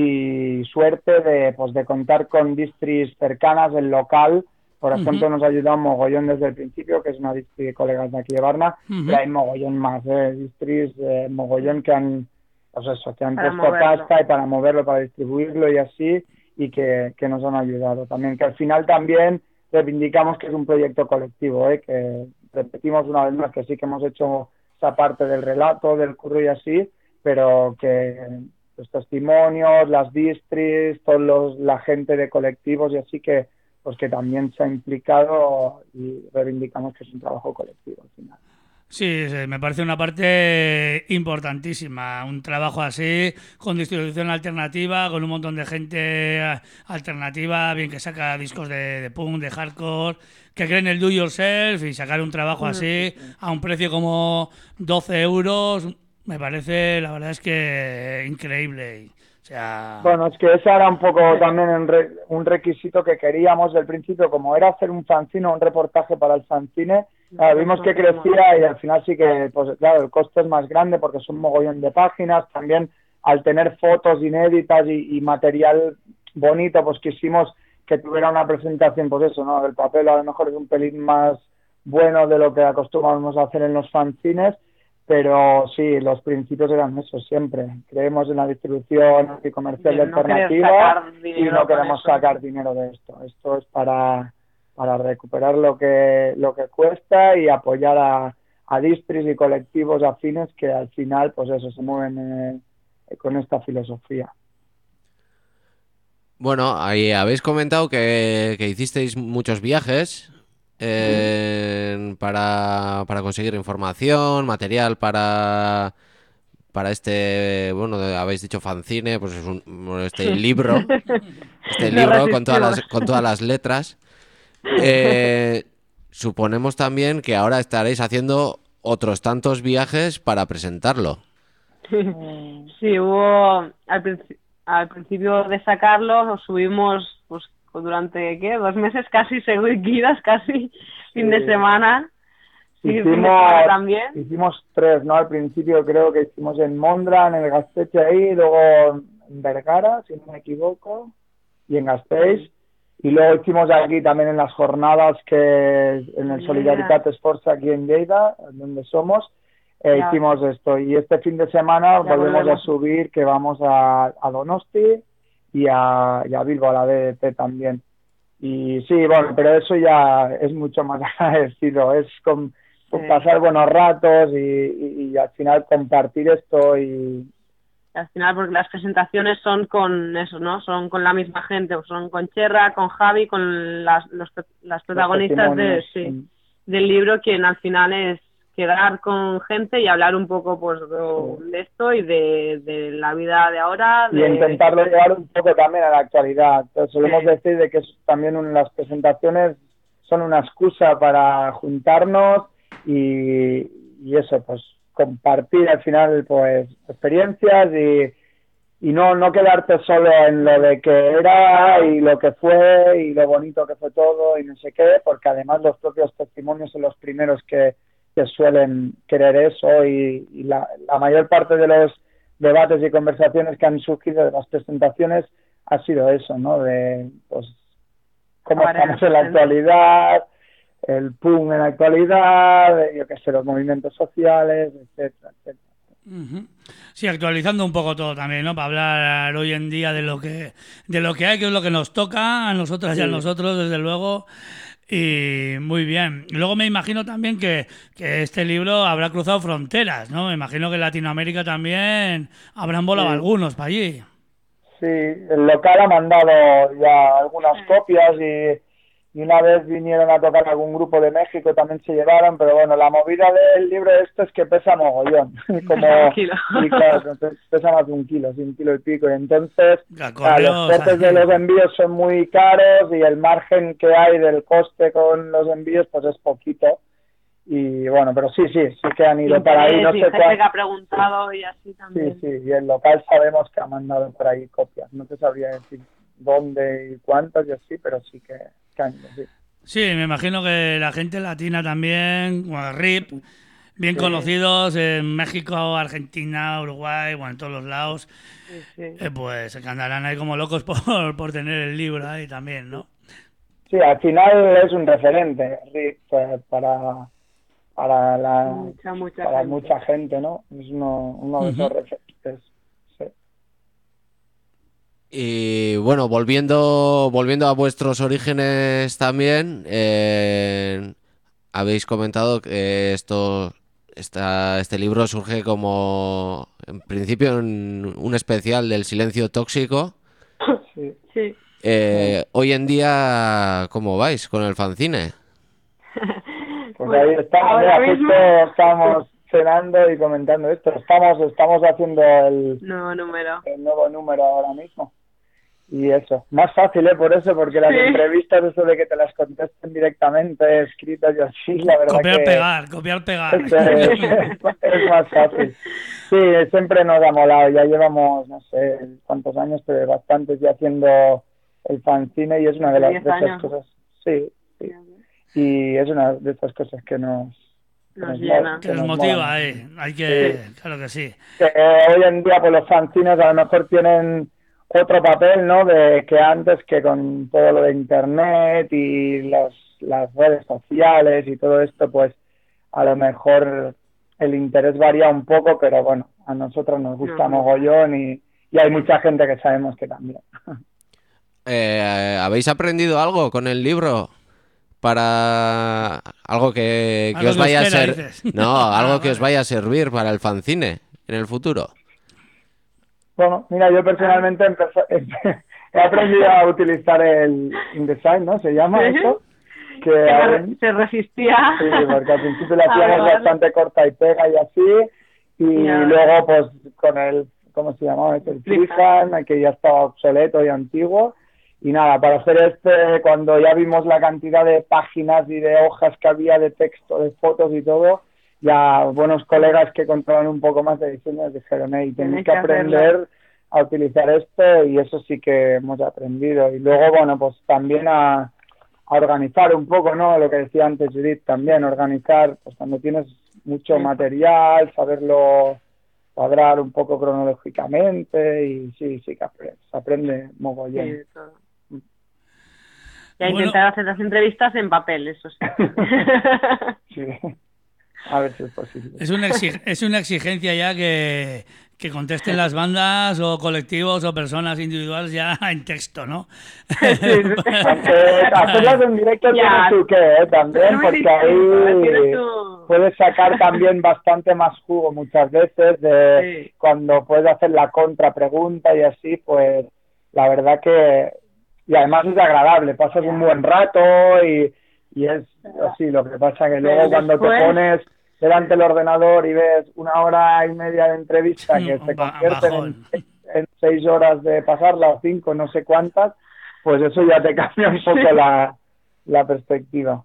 y suerte de pues de contar con distris cercanas del local. Por ejemplo, uh-huh. nos ha ayudado mogollón desde el principio, que es una distri de colegas de aquí de Varna, uh-huh. pero hay mogollón más, ¿eh? Distris, eh, mogollón que han, pues eso, que han para puesto moverlo. pasta y para moverlo, para distribuirlo y así, y que, que nos han ayudado también. Que al final también reivindicamos que es un proyecto colectivo, ¿eh? Que repetimos una vez más que sí que hemos hecho esa parte del relato, del curro y así, pero que los testimonios, las distris, todos los, la gente de colectivos y así que pues que también se ha implicado y reivindicamos que es un trabajo colectivo al final. Sí, sí, me parece una parte importantísima, un trabajo así, con distribución alternativa, con un montón de gente eh, alternativa, bien que saca discos de, de punk, de hardcore, que creen el do yourself y sacar un trabajo así a un precio como doce euros, me parece, la verdad es que increíble. O sea... Bueno, es que ese era un poco también un, re, un requisito que queríamos del principio, como era hacer un fanzine o un reportaje para el fanzine. Claro, vimos que crecía y al final sí que, pues claro, el coste es más grande porque es un mogollón de páginas. También al tener fotos inéditas y, y material bonito, pues quisimos que tuviera una presentación, pues eso, ¿no? El papel a lo mejor es un pelín más bueno de lo que acostumbramos a hacer en los fanzines, pero sí, los principios eran esos siempre. Creemos en la distribución y comercial no alternativa y no queremos sacar dinero de esto. Esto es para... para recuperar lo que lo que cuesta y apoyar a, a distris y colectivos afines que al final, pues eso, se mueven eh, con esta filosofía. Bueno, ahí habéis comentado que, que hicisteis muchos viajes eh, para, para conseguir información, material para... para este, bueno, habéis dicho fanzine, pues es un, este libro, este libro con todas las, con todas las letras. Eh, suponemos también que ahora estaréis haciendo otros tantos viajes para presentarlo. Sí, hubo al, princi al principio de sacarlo, subimos pues durante ¿qué? dos meses casi seguidas, casi sí. fin de semana. Sí, hicimos, fin de semana también. Hicimos tres, ¿no? Al principio creo que hicimos en Mondra, en el Gasteche ahí, luego en Vergara, si no me equivoco, y en Gasteiz. Y luego hicimos aquí también en las jornadas que en el Solidaritat Esforça aquí en Lleida, donde somos, eh, hicimos esto. Y este fin de semana ya volvemos, volvemos a subir, que vamos a, a Donosti y a, y a Bilbo, a la D D T también. Y sí, bueno, pero eso ya es mucho más agradecido, es con, con sí. pasar buenos ratos y, y, y al final compartir esto y... Al final, porque las presentaciones son con eso, ¿no? Son con la misma gente, son con Cherra, con Javi, con las, los, las protagonistas de, sí, sí. del libro, quien al final es quedar con gente y hablar un poco pues de, de esto y de, de la vida de ahora. De... Y intentarlo llevar un poco también a la actualidad. Entonces, solemos sí. decir de que es también un, las presentaciones son una excusa para juntarnos y, y eso, pues compartir al final pues experiencias y, y no, no quedarte solo en lo de que era y lo que fue y lo bonito que fue todo y no sé qué, porque además los propios testimonios son los primeros que, que suelen querer eso y, y la, la mayor parte de los debates y conversaciones que han surgido de las presentaciones ha sido eso, ¿no? De pues cómo estamos en la actualidad, el punk en la actualidad, yo qué sé, los movimientos sociales, etcétera, etcétera. Uh-huh. Sí, actualizando un poco todo también, ¿no? Para hablar hoy en día de lo que de lo que hay, que es lo que nos toca a nosotras sí. y a nosotros, desde luego. Y muy bien. Luego me imagino también que, que este libro habrá cruzado fronteras, ¿no? Me imagino que en Latinoamérica también habrán volado sí. algunos para allí. Sí, el local ha mandado ya algunas copias y... y una vez vinieron a tocar algún grupo de México, también se llevaron, pero bueno, la movida del libro esto es que pesa mogollón, como y claro, entonces pesa más de un kilo, sí, un kilo y pico, y entonces claro, los costes de los envíos son muy caros y el margen que hay del coste con los envíos pues es poquito, y bueno, pero sí, sí, sí que han ido sí, para ahí, no sí, sé gente cuál... que ha preguntado y así también. Sí, sí, y el local sabemos que ha mandado por ahí copias, no te sabría decir dónde y cuántas y así, pero sí que... Sí. sí, me imagino que la gente latina también, bueno, R I P, bien sí. conocidos en México, Argentina, Uruguay, bueno, en todos los lados, sí, sí. Eh, pues se andarán ahí como locos por, por tener el libro ahí también, ¿no? Sí, al final es un referente, R I P, para, para, la, mucha, mucha para gente. mucha gente, ¿no? Es uno, uno de esos uh-huh. referentes. Y bueno, volviendo volviendo a vuestros orígenes también, eh, habéis comentado que esto esta, este libro surge como, en principio, en un especial del silencio tóxico. Sí. sí. Eh, hoy en día, ¿cómo vais con el fanzine? pues Bueno, ahí estamos, ahora mira, mismo- justo estamos cenando y comentando esto. Estamos, estamos haciendo el, No, número. el nuevo número ahora mismo. Y eso, más fácil, ¿eh? Por eso, porque las Sí. entrevistas, eso de que te las contesten directamente, escritas y así, la verdad Copiar, que... pegar, copiar, pegar. Eso es, es más fácil. Sí, siempre nos ha molado. Ya llevamos, no sé cuántos años, pero bastantes ya haciendo el fanzine y es una de las Diez de esas años. cosas. Sí, sí. Y es una de esas cosas que nos... Nos mola, llena. Que nos nos motiva, mola. eh. Hay que... Claro que sí. Que hoy en día pues los fanzines a lo mejor tienen otro papel, ¿no? De que antes, que con todo lo de internet y los, las redes sociales y todo esto, pues a lo mejor el interés varía un poco, pero bueno, a nosotros nos gusta No. mogollón y, y hay mucha gente que sabemos que también. Eh, ¿Habéis aprendido algo con el libro? Para algo que, que Algo os de vaya a euskera, ser... dices. No, Ah, algo que os vale. vaya a servir para el fanzine en el futuro. Bueno, mira, yo personalmente empecé- he aprendido a utilizar el InDesign, ¿no? Se llama Sí. eso. Que Se, ahora- re- se resistía. Sí, porque al principio la A hacíamos ver, bastante corta y pega y así, y Ya. luego pues con el, ¿cómo se llamaba? El freehand, que ya estaba obsoleto y antiguo, y nada, para hacer este, cuando ya vimos la cantidad de páginas y de hojas que había de texto, de fotos y todo, ya buenos colegas que controlan un poco más de diseño dijeron, hey, tenéis Tenéis que que aprender hacerlo. a utilizar esto, y eso sí que hemos aprendido. Y luego, bueno, pues también a a organizar un poco, ¿no? Lo que decía antes Judith también, organizar, pues cuando tienes mucho Sí. material, saberlo cuadrar un poco cronológicamente, y sí, sí que aprende, se aprende Sí, mogollón. de todo. Y a Bueno. intentar hacer las entrevistas en papel, eso sí. Sí. A ver si es posible. Es una, exig- es una exigencia ya que, que contesten las bandas o colectivos o personas individuales ya en texto, ¿no? Aunque hacerlas en directo Ya. tiene su qué, ¿eh? También, Es muy porque distinto, ¿eh? Tiene ahí su- puedes sacar también bastante más jugo muchas veces de Sí. cuando puedes hacer la contrapregunta y así, pues la verdad que... Y además es agradable, pasas un buen rato y, y es así, lo que pasa que luego Pero cuando te después- pones delante del ordenador y ves una hora y media de entrevista que se Ba- convierten en, bajón. en seis horas de pasarla o cinco, no sé cuántas, pues eso ya te cambia un poco la, la perspectiva.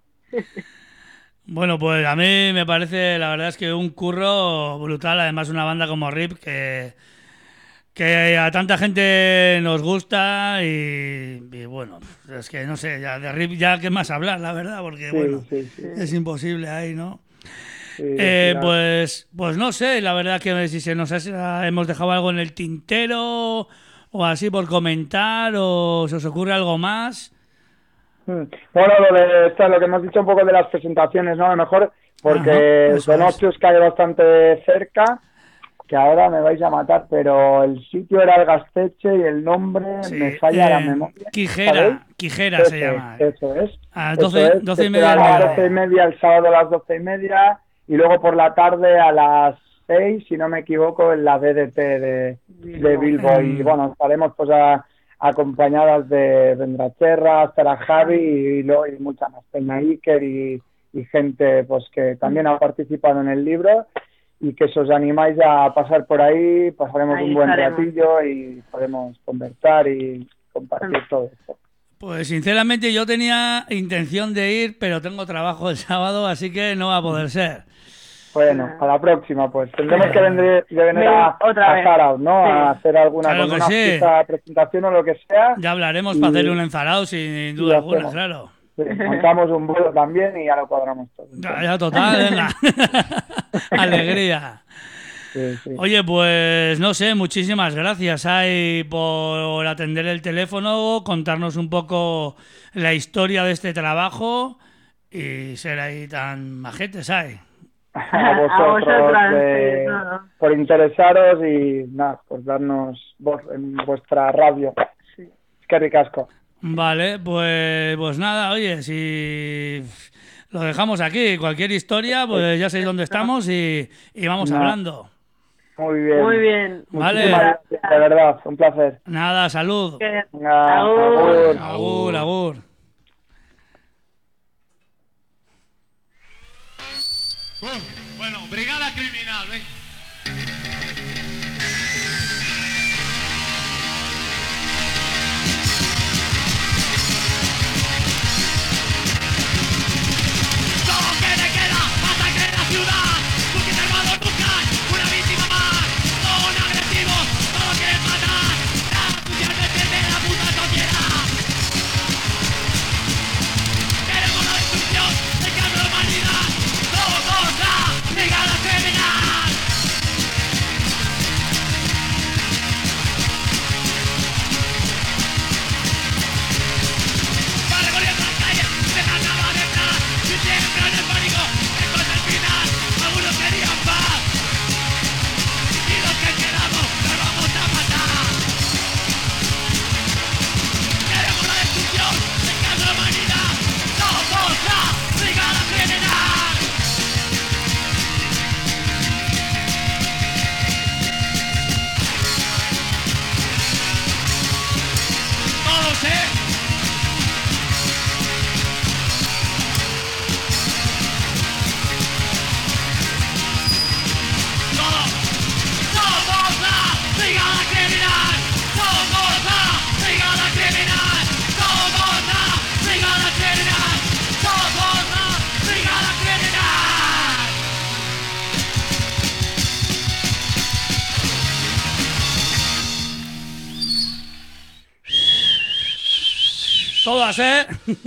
Bueno, pues a mí me parece, la verdad es que un curro brutal, además una banda como R I P que, que a tanta gente nos gusta y, y bueno, es que no sé, ya de R I P ya qué más hablar, la verdad, porque Sí, bueno, sí, sí. es imposible ahí, ¿no? sí, Eh, claro. pues, pues no sé, la verdad que si se nos ha, hemos dejado algo en el tintero o así por comentar o se os ocurre algo más. Mm. Bueno, lo de esto, lo que hemos dicho un poco de las presentaciones, ¿no? A lo mejor porque Ajá, eso Donostius cae bastante cerca, que ahora me vais a matar, pero el sitio era el Gasteche y el nombre Sí, me falla la eh, memoria. ¿sabéis? Quijera, Quijera Eso se llama. es, eso es. A Eso doce, es, doce y que media será del a las doce y mediodía. media, el sábado a las doce y media, y luego por la tarde a las seis, si no me equivoco, en la B D T de, de Bilbo. Y Mm. bueno, estaremos pues a, acompañadas de Vendracherra, estará Javi y, lo, y mucha más peña Iker y, y gente pues que también ha participado en el libro, y que si os animáis a pasar por ahí, pasaremos Ahí un buen estaremos. ratillo y podemos conversar y compartir todo esto. Pues sinceramente yo tenía intención de ir, pero tengo trabajo el sábado, así que no va a poder ser. Bueno, a la próxima, pues tendremos que venir, de venir Ven a, otra a vez. Zarauz, ¿no? Sí. A hacer alguna, Claro con que una sí. quizá presentación o lo que sea. Ya hablaremos Y- para hacerle un enzarado sin duda lo alguna, hacemos. claro. Sí, montamos un vuelo también y ya lo cuadramos todo. Ya, ya, total, venga. Alegría. Sí, sí. Oye, pues no sé, muchísimas gracias, Ai, por atender el teléfono, contarnos un poco la historia de este trabajo y ser ahí tan majetes, Ai. A A vosotros vosotras, de- sí, no. por interesaros y nada, por darnos voz en vuestra radio. Es que ricasco. Vale, pues, pues nada, oye, si lo dejamos aquí, cualquier historia, pues ya sabéis dónde estamos y, y vamos Nada. hablando. Muy bien. Muy bien. Vale. Muchísimas gracias, de verdad, un placer. Nada, salud. Que- Venga, Agur. agur. Agur, agur. criminal, ven. Todo que le queda, masacre en la ciudad. Buques armados buscan una víctima más. Son agresivos, todos quieren matar. La sucia de la puta sociedad. Queremos la destrucción del cambio de humanidad. Somos la brigada criminal. Va recorriendo las calles, dejando a detrás. Y siempre en el pánico, esto es el final. Algunos querían paz. Y los que quedamos, nos vamos a matar. Queremos la destrucción del cambio de humanidad. Somos la brigada criminal. Todos, ¿eh? Todos. Somos la brigada criminal. Somos la brigada criminal. Somos la brigada criminal. Somos la brigada criminal. Todas, eh?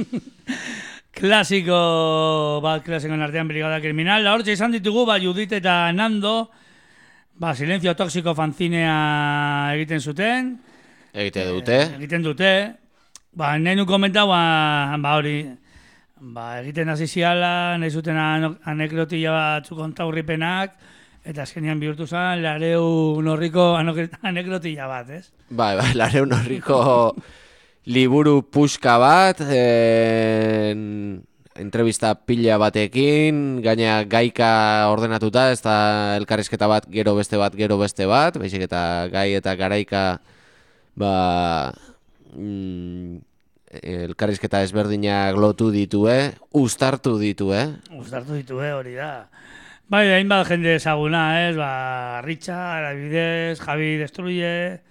Klasiko, bat klasikoen artean brigada kriminal. La hortxe izan ditugu, ba, Judit eta Nando, ba, Silencio Toxiko fanzinea egiten zuten. Egite dute. Eh, egiten dute. Ba, nahi nu komentau, ba, ba hori, ba, egiten hasi ziala, nahi zuten ano- anekrotila batzuk kontaurripenak, eta azkenean bihurtu zen, lareu norriko ano- anekrotila bat, ez? Bai, bai, lareun horriko liburu puska bat, en, entrevista pila batekin, gaina gaika ordenatuta, ez da elkarrizketa bat, gero beste bat, gero beste bat, baizik eta gai eta garaika, ba, mm, elkarrizketa ezberdinak lotu ditue, uztartu ditue. Uztartu ditu, eh, hori da. Bai, hainbat jende ezaguna, ez? Ba, Richard, Abidez, Javi Destruye,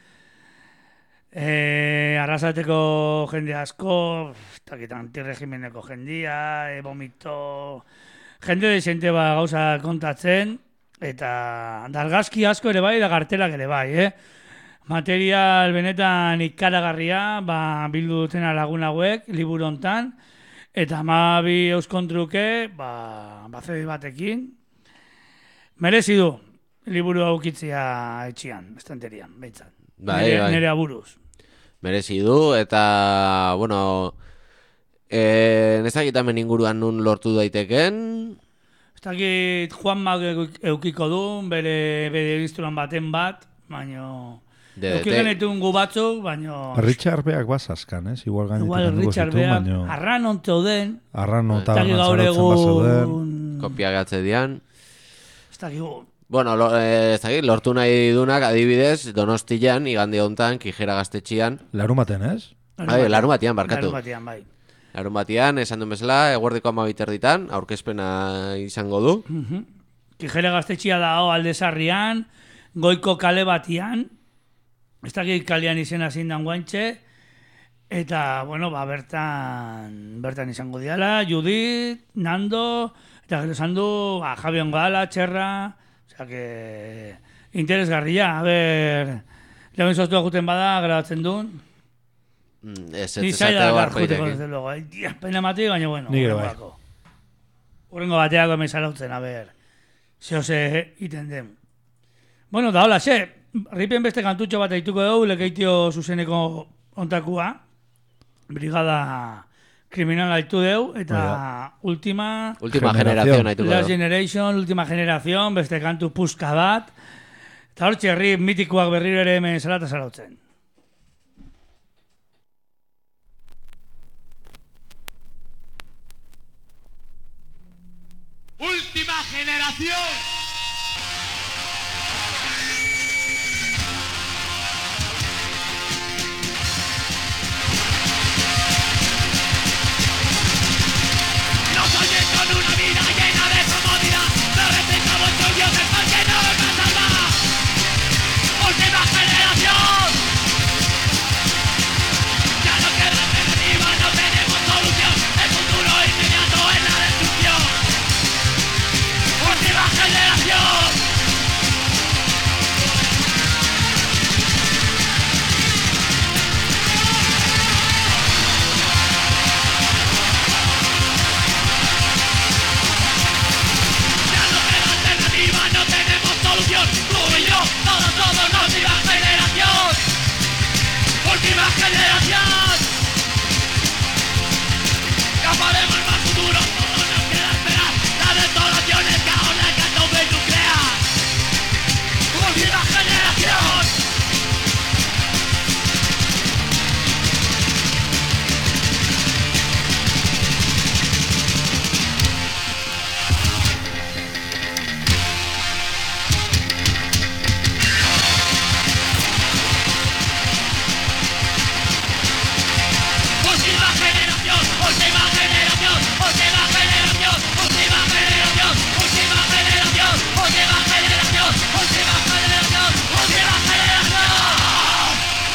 eh, Arrasateko jende asko, ez dakit antirregimeneko jendia, e, Vomito, jende desente ba gauza kontatzen, eta dargazki asko ere bai, da kartelak ere bai, eh? Material benetan ikaragarria, ba, bildu dutena lagun hauek, liburu hontan, eta hamabi euskontruke, ba, bazedi batekin, merezi du liburu aukitzia etxian, estanterian, behintzat. Bai, nere, bai. nere aburuz. Merezi du, eta, bueno, eh, ez dakit hemen inguruan nun lortu daiteken. Ez dakit Juanmak eukiko du, bere, bere egizturan baten bat, baino... D D T. Euki genetun gu batzuk, baino... Richard Beak bazazkan, ez? Igual gainetik Igual handuko Richard zitu, Beak, baino... arran onto den, Arran ez nota dakit gaur mantzarotzen bazeuden. egun... Kopia gatze dian. Ez dakigu. Bueno, lo, eh, ez dakit, lortu nahi dunak, adibidez, Donostian, igande hontan, Kijera gaztetxian. Larumaten, ez? Bai, larun batian, barkatu. Larun batian, bai. Larun batian, esan duen bezala, eguerdiko amabiterditan, aurkezpena izango du. Mhm. Kijera gaztetxia dago Aldezarrian, goiko kale batian, ez dakit kalean izena zindan guantxe, eta, bueno, ba, bertan, bertan izango diala, Judit, Nando, eta gero esan du, ba, Javi Ongala, Txerra, osea que, interesgarria, a ber, lehen sostua juten bada, grabatzen duen, Mm, Ez, ez, ni esate zaila hor gar juteko, paitekin. desde luego, eh, dia, pena mati, baina, bueno, Ni gero bai. horrengako. Horrengo bateako hemen zarautzen, a ber, zeo ze iten den. Bueno, da hola, xe, ripen beste kantutxo bat aituko dugu, lekeitio zuzeneko ontakua, brigada kriminal aitu dugu, eta última, Última Generación. generación, haituko Last du. Generation, última generación, beste kantu puska bat, eta hor txerri mitikoak berriro ere hemen zara eta zarautzen. Última generación. No soñé con una vida llena de comodidad. No respetamos sus dioses porque no última generación. Escaparemos al más futuro, solo nos queda esperar las detonaciones que aún la hecatombe nuclear. Última generación. Última generación, última generación, última generación, última generación, última generación, última generación, última generación, última generación.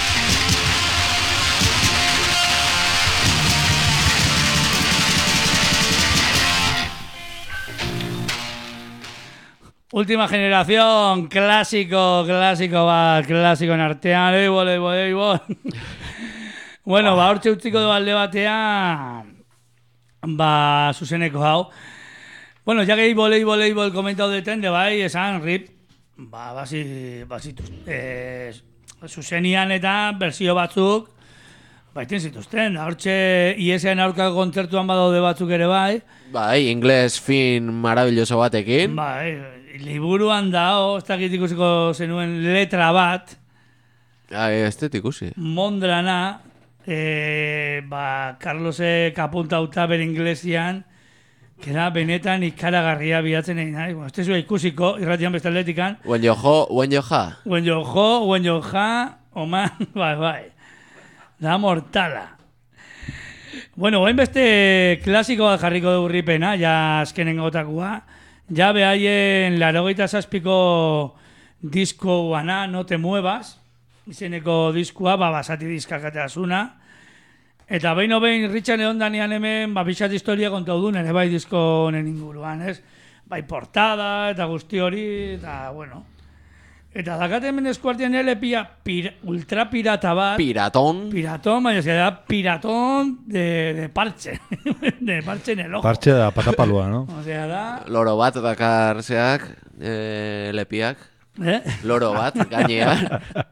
Última generación, clásico, clásico bat, clásico artean, eibol, eibol, eibol. Bueno, ba, hortxe utziko du alde batean, ba, zuzeneko hau. Bueno, ya que eibol, eibol, eibol komentau deten, de bai, esan, rip, ba, basi, basituz, eh, zuzenian eta berzio batzuk, baiten zituzten, hortxe I S en aurkako kontzertuan badaude batzuk ere bai, Bai, ingles fin maravilloso batekin. bai, liburuan dao, ez dakit ikusiko zenuen letra bat, Ai, ez dut ikusi. Mondrana, eh, ba, Carlosek apuntauta bere inglesian, kera benetan ikaragarria bilatzen egin nahi. Bueno, ez tezu ikusiko, irratian bestaldetikan, When yo jo, when yo ja. When yo jo, when yo ja, oman, bai, bai. Da mortala. Bueno, oain beste klasiko bat jarriko dugu ripena, ja azkenen gotakua. Ja behaien larogeita zazpiko disko guana, No te muevas, izeneko diskua, ba, basati diskakatea zuna. Eta behin obein Richard egon danean hemen, ba, pixat historia kontau du nere bai disko honen inguruan, ez? Bai portada eta guzti hori, eta, bueno. Eta dakate hemen eskuartian L P-a pir, ultra pirata bat. Piratón. Piratón, baina ez da piratón de, de parche. De parche en el ojo. Parche da patapalua, no? O sea, da... Loro bat dakar zeak, eh, lepiak. Eh? Loro bat, gainean.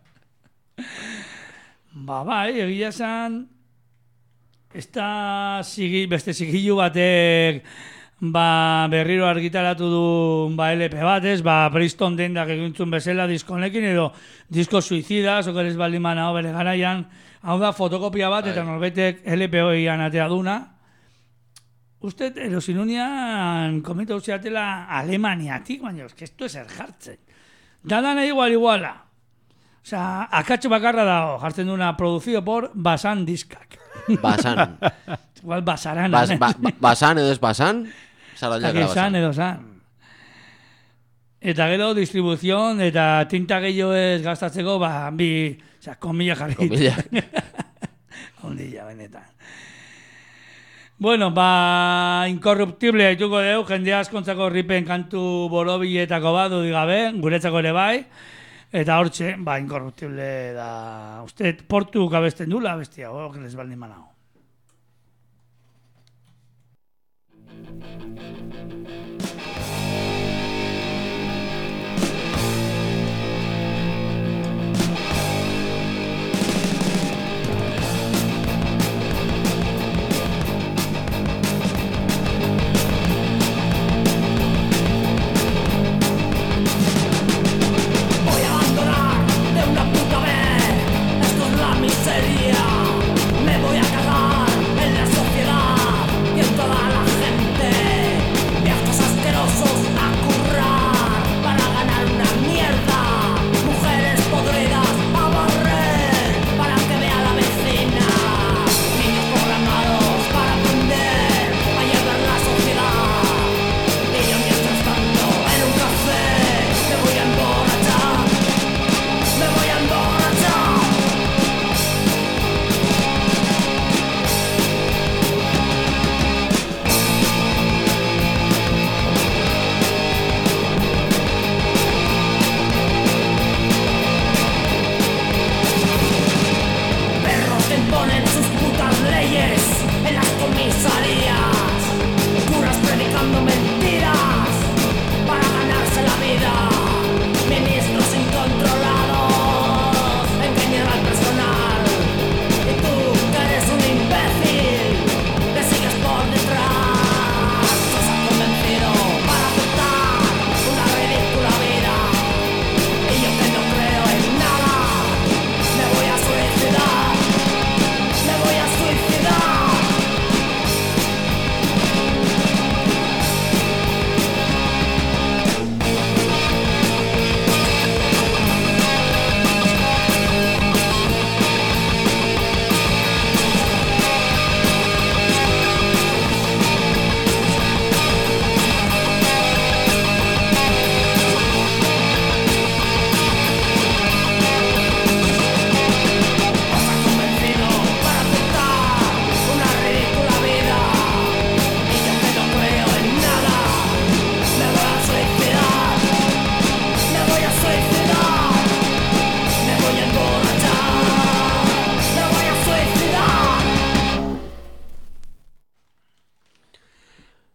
Ba, bai, egia esan, esta sigi, beste sigilu batek ba, berriro argitaratu du ba, L P bat, ez, ba, Brixton dendak egintzun bezala diskonekin, edo disko suicidas, okeres baldin manao bere garaian, hau da fotokopia bat, eta norbetek L P hoian atea duna. Uste, erosinunian komentau zeatela Alemaniatik, baina eske esto es jartzen. Dadana igual iguala. O sea, akatxo bakarra dago, jartzen duna producido por Basan Diskak. Basan. Igual basaran. Bas, ba, ba, basan edo ez basan? Zarallak Esan basan. edo zan. Eta gero distribuzion eta tinta gehiago ez gastatzeko, ba, bi, osea, komilla jarri. Komilla. Ondilla, benetan. Bueno, ba, inkorruptible haituko deu, jende askontzako ripen kantu borobiletako bat, dudi gabe, guretzako ere bai. Eta hortxe, ba, inkorruptible da... Uste, portu gabesten dula, bestia, hor, les baldin manao. Me voy a cagar en la sociedad y en toda la gente. Viajes asquerosos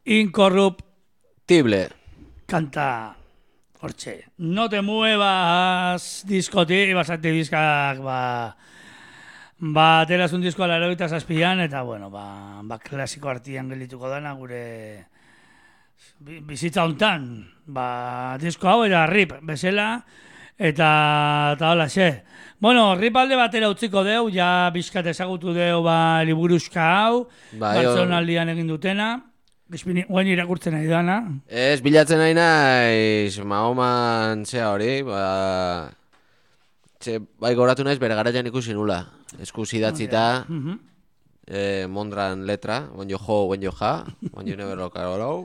Incorruptible. Kanta, hortxe. No te muevas diskotik, basate diskak, ba... Ba, teraz un disko alaroita zazpian, eta, bueno, ba, ba klasiko artian geldituko dana gure bizitza hontan. Ba, disko hau eta rip, bezala, eta, eta hola, xe. Bueno, rip alde batera utziko deu, ja bizkat ezagutu deu, ba, liburuzka hau, ba, Bartzelonaldian egin dutena. Guen irakurtzen nahi dana. Ez, bilatzen nahi naiz, Mahoman zea hori, ba... Txe, bai goratu naiz bere garaian ikusi nula. Eskuz idatzita, Oh, yeah. eh, Mondran letra, when you ho, when you ha, when you never look around.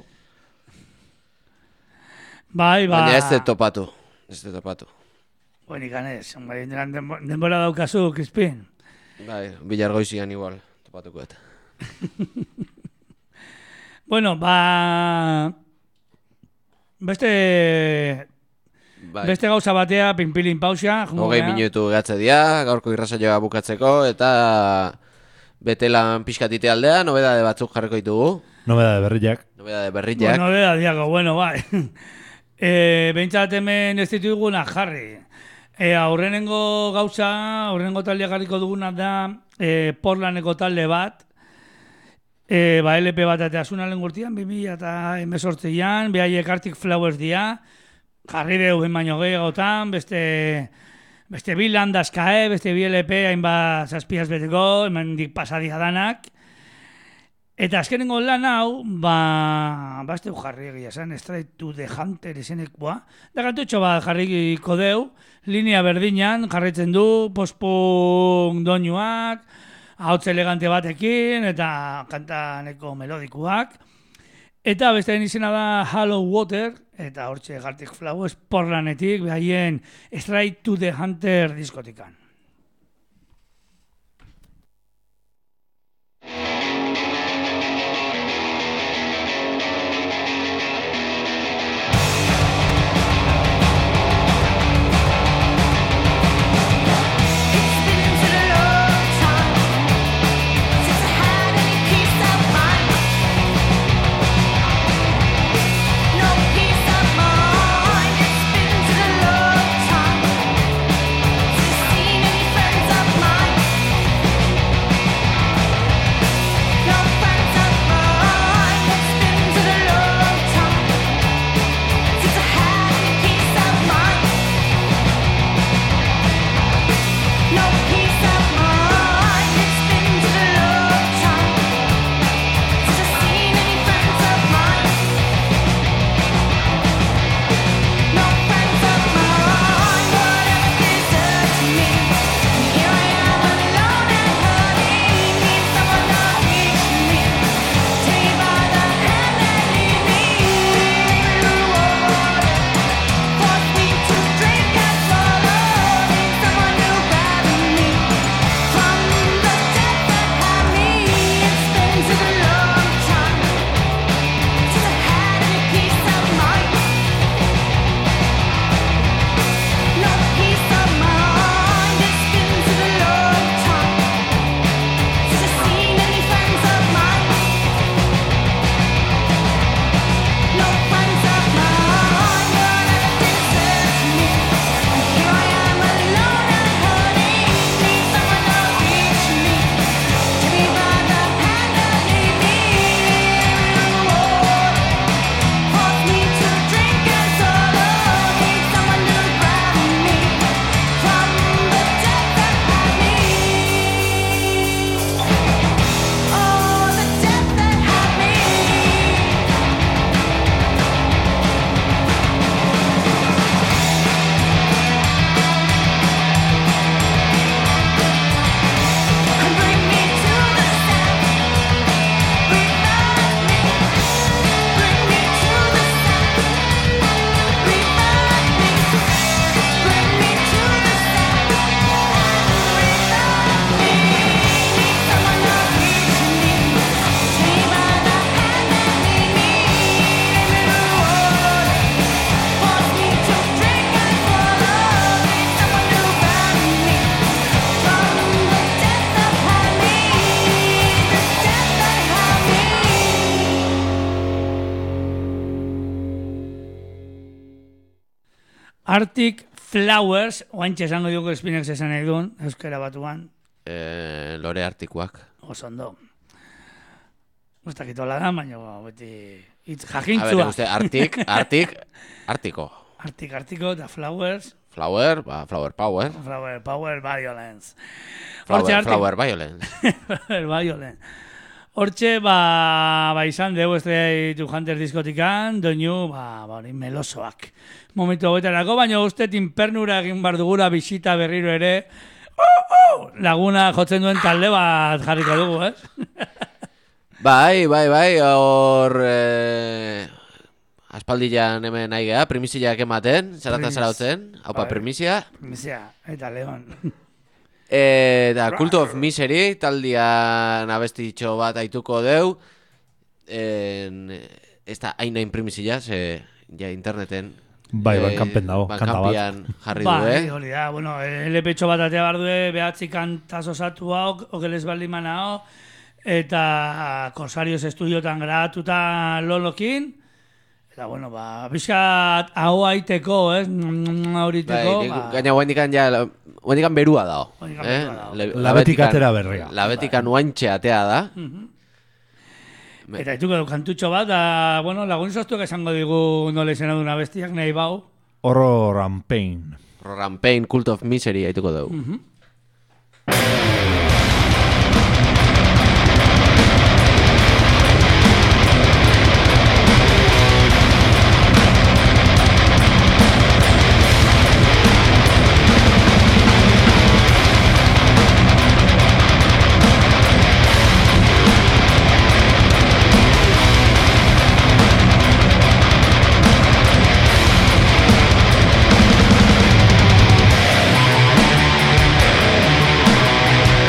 Bai, ba... Baina ez de topatu, ez de topatu. Bueno, ikan ez, bai, denbora daukazu, Crispin. Bai, Bilargoizian igual, topatuko eta. Bueno, ba... Beste... Bai. Beste gauza batea, pinpilin pausa. Hogei minutu gatze dira, gaurko irrasaioa bukatzeko, eta betelan pixkatite aldea, nobedade batzuk jarriko ditugu. Nobedade berriak. Nobedade berriak. Bueno, nobedade diago, bueno, bai. e, Behintzat hemen ez dituguna jarri. E, aurrenengo gauza, aurrenengo taldea jarriko duguna da e, Portlandeko talde bat, e, ba L P bat eta asunalen gurtian, bi mila eta hemezortzian, behaiek Arctic Flowers dia, jarri deu ben baino gehiagotan, beste, beste bi landazkae, beste bi L P, hainbat zazpiaz beteko, hemen dik pasadia danak. Eta azkenengo lan hau, ba, basteu jarri egia zen, Straight to the Hunter izenekua. Da gantutxo bat jarriko deu, linea berdinan, jarraitzen du, post-punk doinuak, ahots elegante batekin, eta kantaneko melodikuak. Eta beste izena da Hollow Water, eta hortxe Arctic Flowers Portlandetik, behaien Straight to the Hunter diskotikan. Seen Arctic Flowers, oaintxe esango dugu Spinex esan nahi duen, euskera batuan. E, lore artikoak. Oso ondo. Gustakitola da, baina beti hitz A ber, jakintzua. uste, Arctic, Arctic, Artiko. Arctic, Artiko, da Flowers, Flower, ba, Flower Power. Flower Power Violence. Flower, Hortxe Arctic- Flower Violence. Flower Violence. Hortxe, ba, ba izan dugu Straight to Hunters diskotikan, doinu, ba, ba, hori melosoak. Momentu hauetarako, baina uste tinpernura egin bar dugula bisita berriro ere, oh, oh, laguna jotzen duen talde bat jarriko dugu, ez? Bai, bai, bai, hor... Eh, aspaldian hemen nahi geha, primisiak ematen, zarata Primis. zarautzen, haupa Bai. primisia. Misia, eta Leon. E, da, Cult of Misery, taldian abestitxo bat aituko deu. En, ez da, hain primisia, ze, ja, interneten. Bai, eh, bankanpen dago, kanta bat. bankanpian jarri du, Bai, eh? hori da, bueno, L P bat atea bar due, behatzi kantaz osatu hau, okeles baldin manao, eta Corsarios estudiotan grabatuta lolokin, eta bueno, ba, bizkat hau aiteko, ez, horiteko, Bai, ba, gaina guendikan ja, guendikan berua dao. Guendikan Eh? berua dao. Le- Labetik labetikan- atera berria. Labetikan uantxe atea da. eta ituko du kantutxo bat, da, bueno, lagun soztuak esango digu nola izena duna bestiak nahi bau. Horror and Pain. Rampain, Cult of Misery aituko dugu. Thank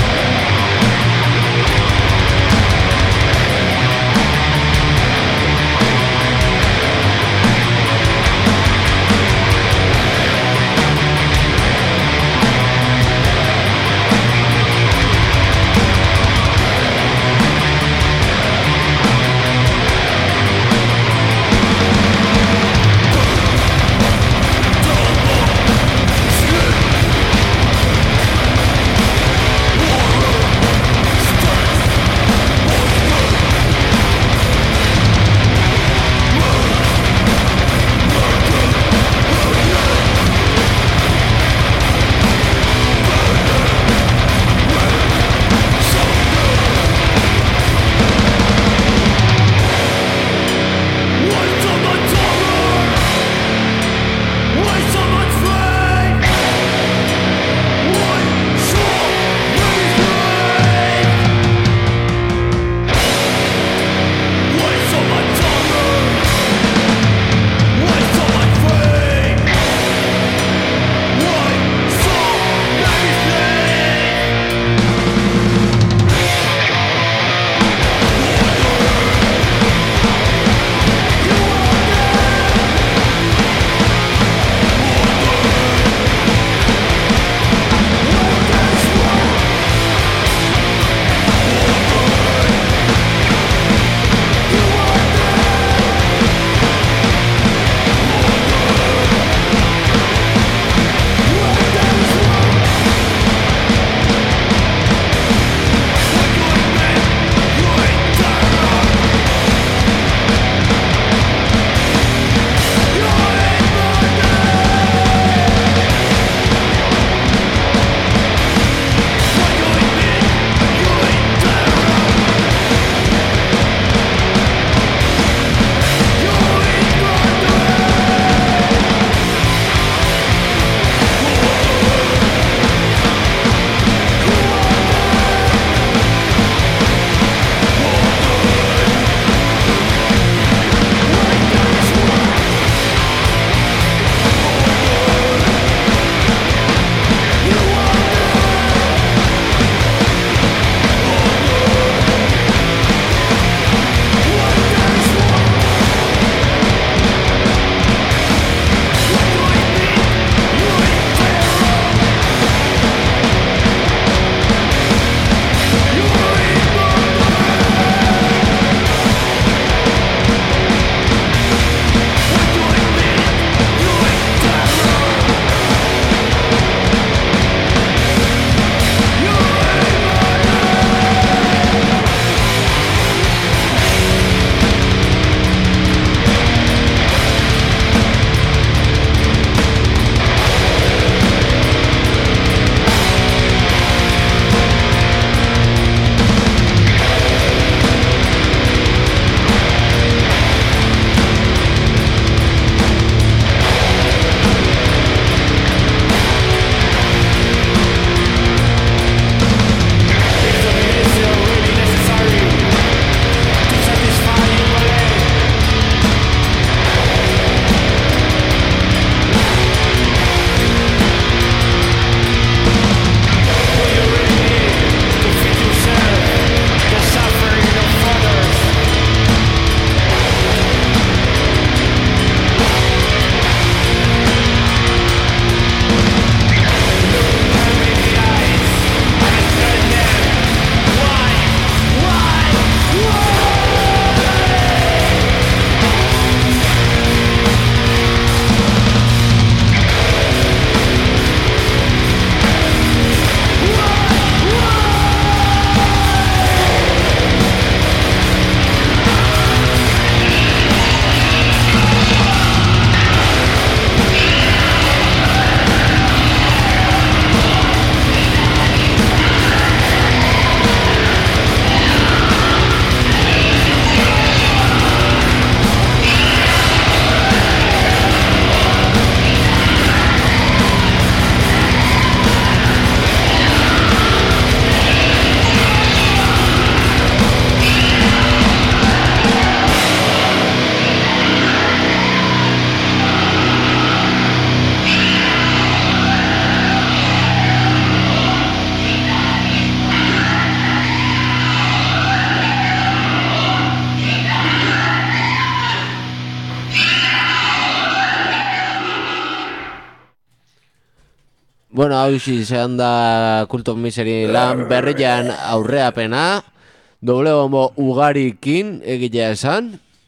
Bueno, hau izan da Cult of Misery lan berrian aurreapena, doble bombo ugarikin egilea esan.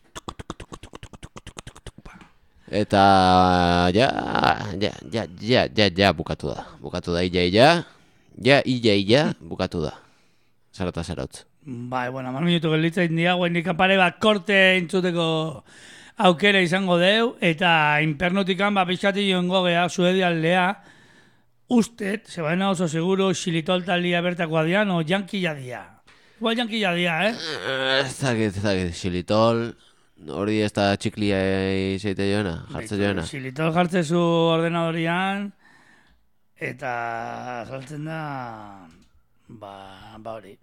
Eta ja, ja, ja, ja, ja, ja, bukatu da. Bukatu da, illa, illa. Ja, illa, illa, bukatu da. Zarata zarautz. Bai, bueno, hamar minutu gelditzen dira, guen pare bat korte entzuteko aukera izango deu, eta inpernotikan, ba, pixkati joango geha, Suedialdea, ustet, se baina oso seguro, xilitol talia bertakoa dian, o jankilla dia. Igual jankilla dia, eh? Ez dakit, ez dakit, xilitol, hori ez da txiklia izaite joana, jartze joana. Xilitol jartze zu ordenadorian, eta saltzen da, ba, ba hori.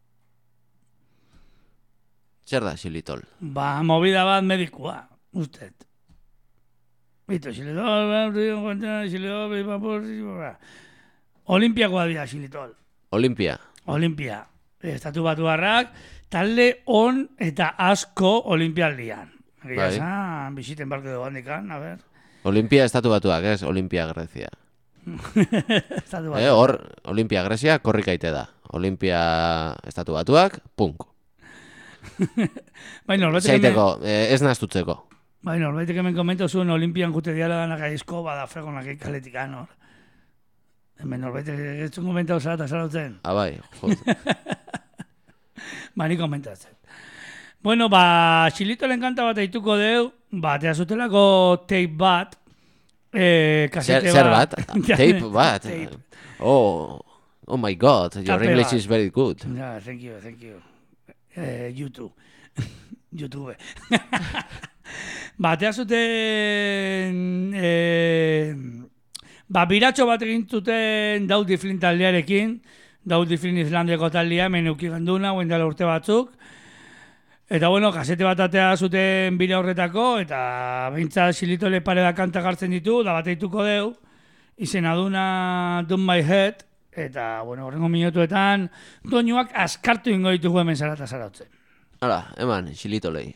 Zer da xilitol? Ba, movida bat medikua, usted. Bito, xilitol, xilitol, olimpiakoa dira xilitol. Olimpia. Olimpia. Estatu batu harrak, talde on eta asko olimpialdian. Egia Bai. esan, bisiten barko dugu handikan, a ver. Olimpia estatu batuak, ez? Olimpia Grezia. Estatu Eh, batu. hor, Olimpia Grezia korrikaite da. Olimpia estatu batuak, punk. Bai, norbaitek hemen, Zaiteko, eh, ez naztutzeko. bai, norbaitek hemen komento zuen olimpian jute diala danak aizko bada fregonak kaletikan, hor. Hemen norbaitek ez zuen komentau zara eta zarautzen. Ah, bai, joder. Ba, ni komentatzen. Bueno, ba, xilitolen kanta bat eituko deu, ba, tea zutelako tape bat, eh, Zer, kasete zer bat? Tape bat? Tape. Oh, oh my god, your Tape English bat. is very good. Ja, thank you, thank you. Eh, YouTube. YouTube. Batea zuten... Eh, ba, biratxo bat egin zuten Daudi Flint taldearekin. Daudi Flint Islandiako taldea, hemen euki ganduna, guen dela urte batzuk. Eta bueno, kasete bat atea zuten bira horretako, eta behintzat xilitole pare da kanta gartzen ditu, da bat eituko deu, izena duna Done My Head, eta, bueno, horrengo minutuetan, doinuak askartu ingo ditugu hemen zara eta zarautzen. Hala, eman, xilitolei.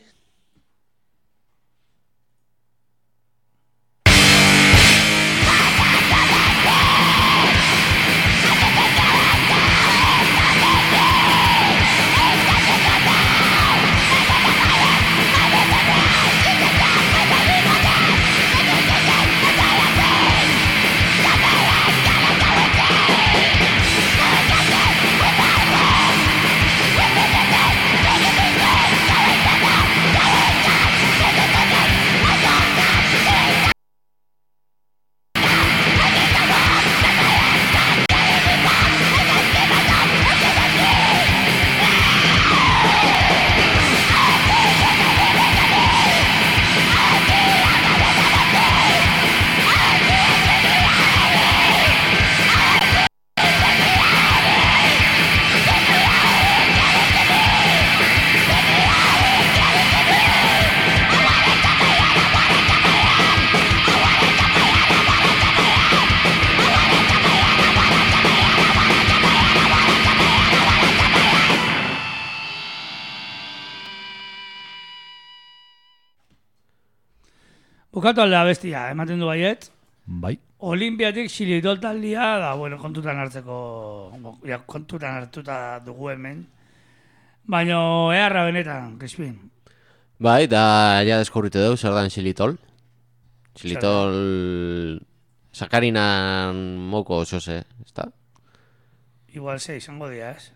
Bukatu alde abestia, ematen du baiet. Bai. Olimpiatik xilitol taldia, da, bueno, kontutan hartzeko, ja, kontutan hartuta dugu hemen. Baina, eharra benetan, Crispin. Bai, da ja deskubritu dugu, zer dan xilitol. Xilitol... Sakarinan moko oso ze, ezta? Igual ze, izango dia, ez?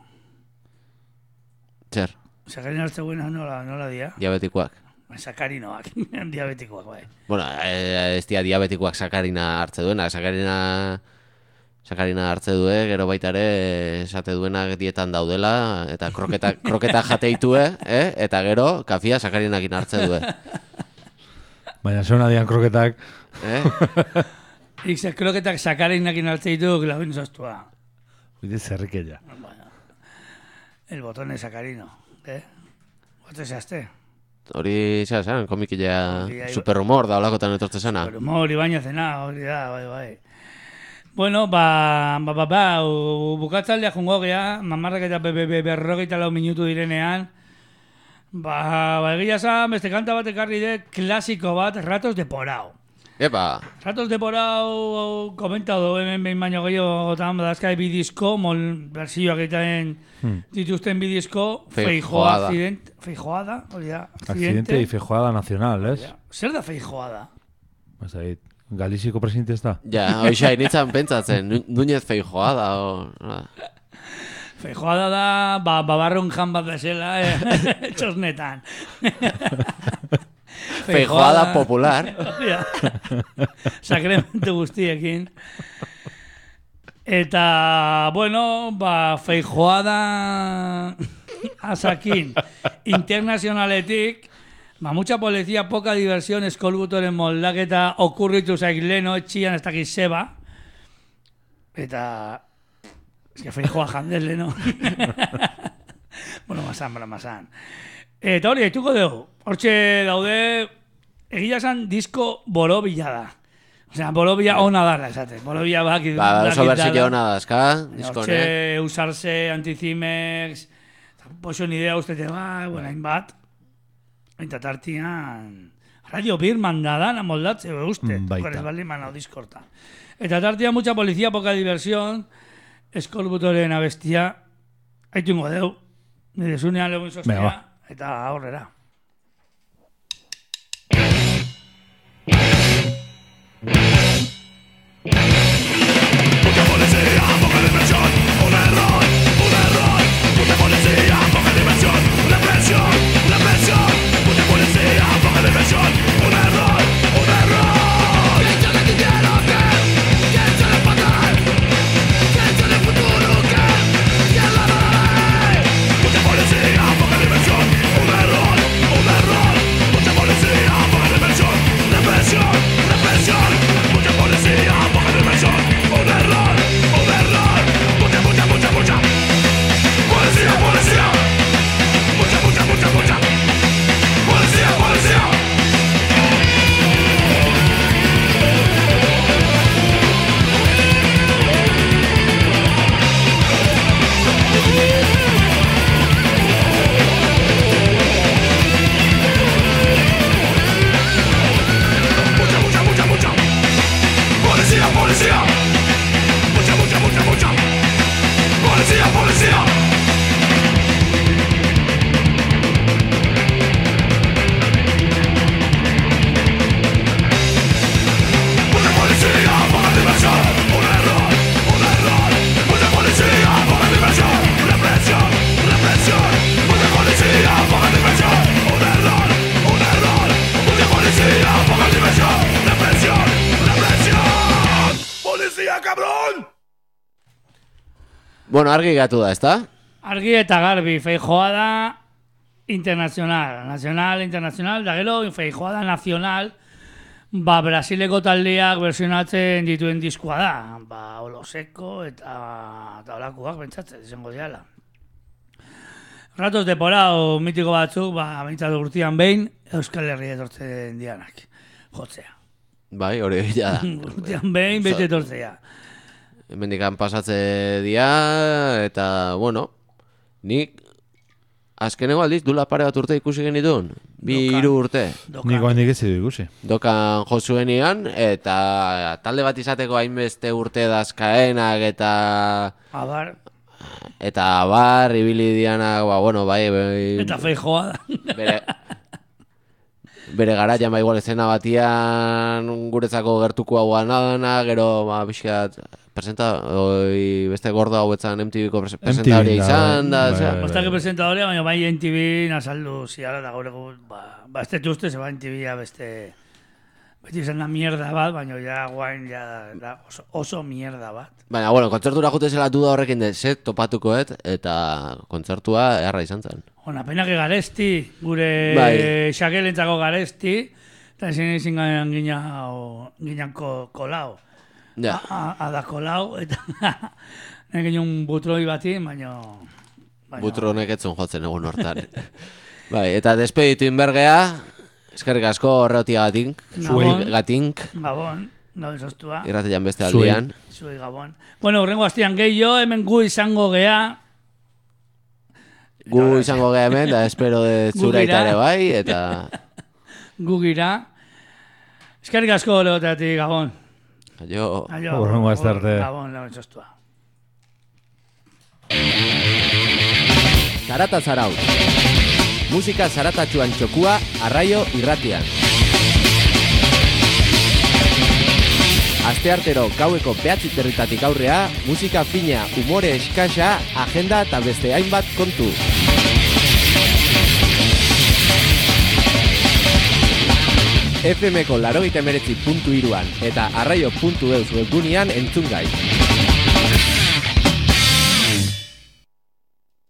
Zer, Sakarin hartze buena nola, nola dia? diabetikoak. Sakarinoak, diabetikoak, bai. Bueno, eh, ez dia diabetikoak sakarina hartze duena, sakarina... Sakarina hartze due, gero baita ere esate duenak dietan daudela, eta kroketa, kroketa jateitue, eh? Eta gero, kafia sakarinakin hartze due. Baina zona dian kroketak. Eh? Ikse kroketak sakarinakin hartze ditu, labin zoztua. Huide zerrikella. Bueno, el botón de sacarino, eh? Guate zehazte. Hori, zera, zera, komikilea Hori, superhumor da olakotan etortze zena. Pero hori baina zena, hori da, bai, bai. Bueno, ba, ba, ba, ba, u- bukatzaldea jungo gea, mamarrak eta be, be, be, berrogeita lau minutu direnean, ba, ba egia zan, beste kanta bat ekarri de klasiko bat, Ratos de Porao. Epa. Ratos deporau komentado hemen behin baino gehiagotan badazkai bidizko, mol berzioak egiten dituzten bidizko, Feijoa accidente, Feijoada, hori da, Accidente y Feijoada nacional, ez? Zer da Feijoada? Ez ahí, Galiziko presidente ez da? Ja, hoxa initzan pentsatzen, Nu- Núñez Feijoa da, o... Feijoada da, ba, babarrun jan bat bezala, eh, txosnetan. Feijoada popular. Ja. Sakramentu guztiekin. Eta, bueno, ba, Feijoada asakin internazionaletik, ba, mucha policía, poca diversión, eskolbutoren moldaketa okurritu zaik leno, etxian ez dakit zeba. Eta, ez que Feijoa jandez leno. Bueno, masan, bera, masan. Eta hori, haituko dugu. Hortxe daude, egia esan disko borobila da. Osea, borobila ona darra, esate. Borobila bak... Ba, oso berzio ona dazka, diskone. Hortxe, usarse, Anticimex, poso ni idea ustete, ba, bueno, hainbat. Eta tartian... Radio Birman da dan, amoldatze, uste. Mm, baita. Korez baldin manau diskorta. Eta tartian mucha policía, poca diversión, eskolbutoren abestia, haitungo deu, nire zunean legun Venga, sostia, va. eta aurrera. Bueno, argi gatu da, ezta? Argi eta garbi, Feijoa da internacional, nacional, internacional, da gero Feijoa da nacional, ba, Brasileko taldeak versionatzen dituen diskoa da, ba, Oloseko eta eta olakoak pentsatzen, izango diala. Ratos deporao mitiko batzuk, ba, bintzat urtean behin, Euskal Herria etortzen dianak, jotzea. Bai, hori ja da. Urtean behin, bete etortzea. Hemendikan pasatze dia, eta, bueno, nik azkeneko aldiz dula pare bat urte ikusi genitun. Bi Dokan. hiru urte. Niko handik ez edu ikusi. Dokan jozuenian, eta talde bat izateko hainbeste urte dazkaenak, eta... Abar, Eta abar, ibili dianak, ba, bueno, bai... bai eta Feijoa da. bere, bere garaian, ba, igual escena batian guretzako gertuko hau anadana, gero, ba, pixkat, presenta, oi, beste gordo hau etzan M T V-ko presentadoria izan, da, bai, osea. bai, bai. Ostake presentadorea, baina bai M T V nazaldu ziala da gaur egun, ba, ba, ez dut uste, zeba M T V-a beste, beti izan da mierda bat, baina ja guain ja da oso, oso mierda bat. Baina, bueno, kontzertura jute zela duda horrekin de set topatukoet, eta kontzertua erra izan zen. Ona, pena que garesti, gure Bai. xakelentzako garesti, eta ezin izin gina, gina ko, kolau. Ja, A, a da kolau, eta nahi ginen un butroi bati, baina... baina- butronek etzun jotzen egun hortan. Bai, eta despeditu inbergea, eskerrik asko horreotiagatik, zuei Gabon. gatink, Gabon, gaben sostua. irratian beste Zuei. aldian. Zuei Gabon. Bueno, horrengo astian gehiago, hemen gu izango gea. Gu izango geha hemen, da espero de Gu zura gira. ere bai, eta... Gu gira. Eskerrik asko legotatik, Gabon. Aio. Aio. Hurrengo astarte. Gabon, lagun txostua. Zarata zarau. Musika zaratatxuan txokua, arraio irratian. Asteartero gaueko behatzi territatik aurrea, musika fina, umore eskasa, agenda eta beste hainbat kontu. F Mko larogeita hemeretzi puntu hiruan eta arraio puntu eus webgunean entzun gai.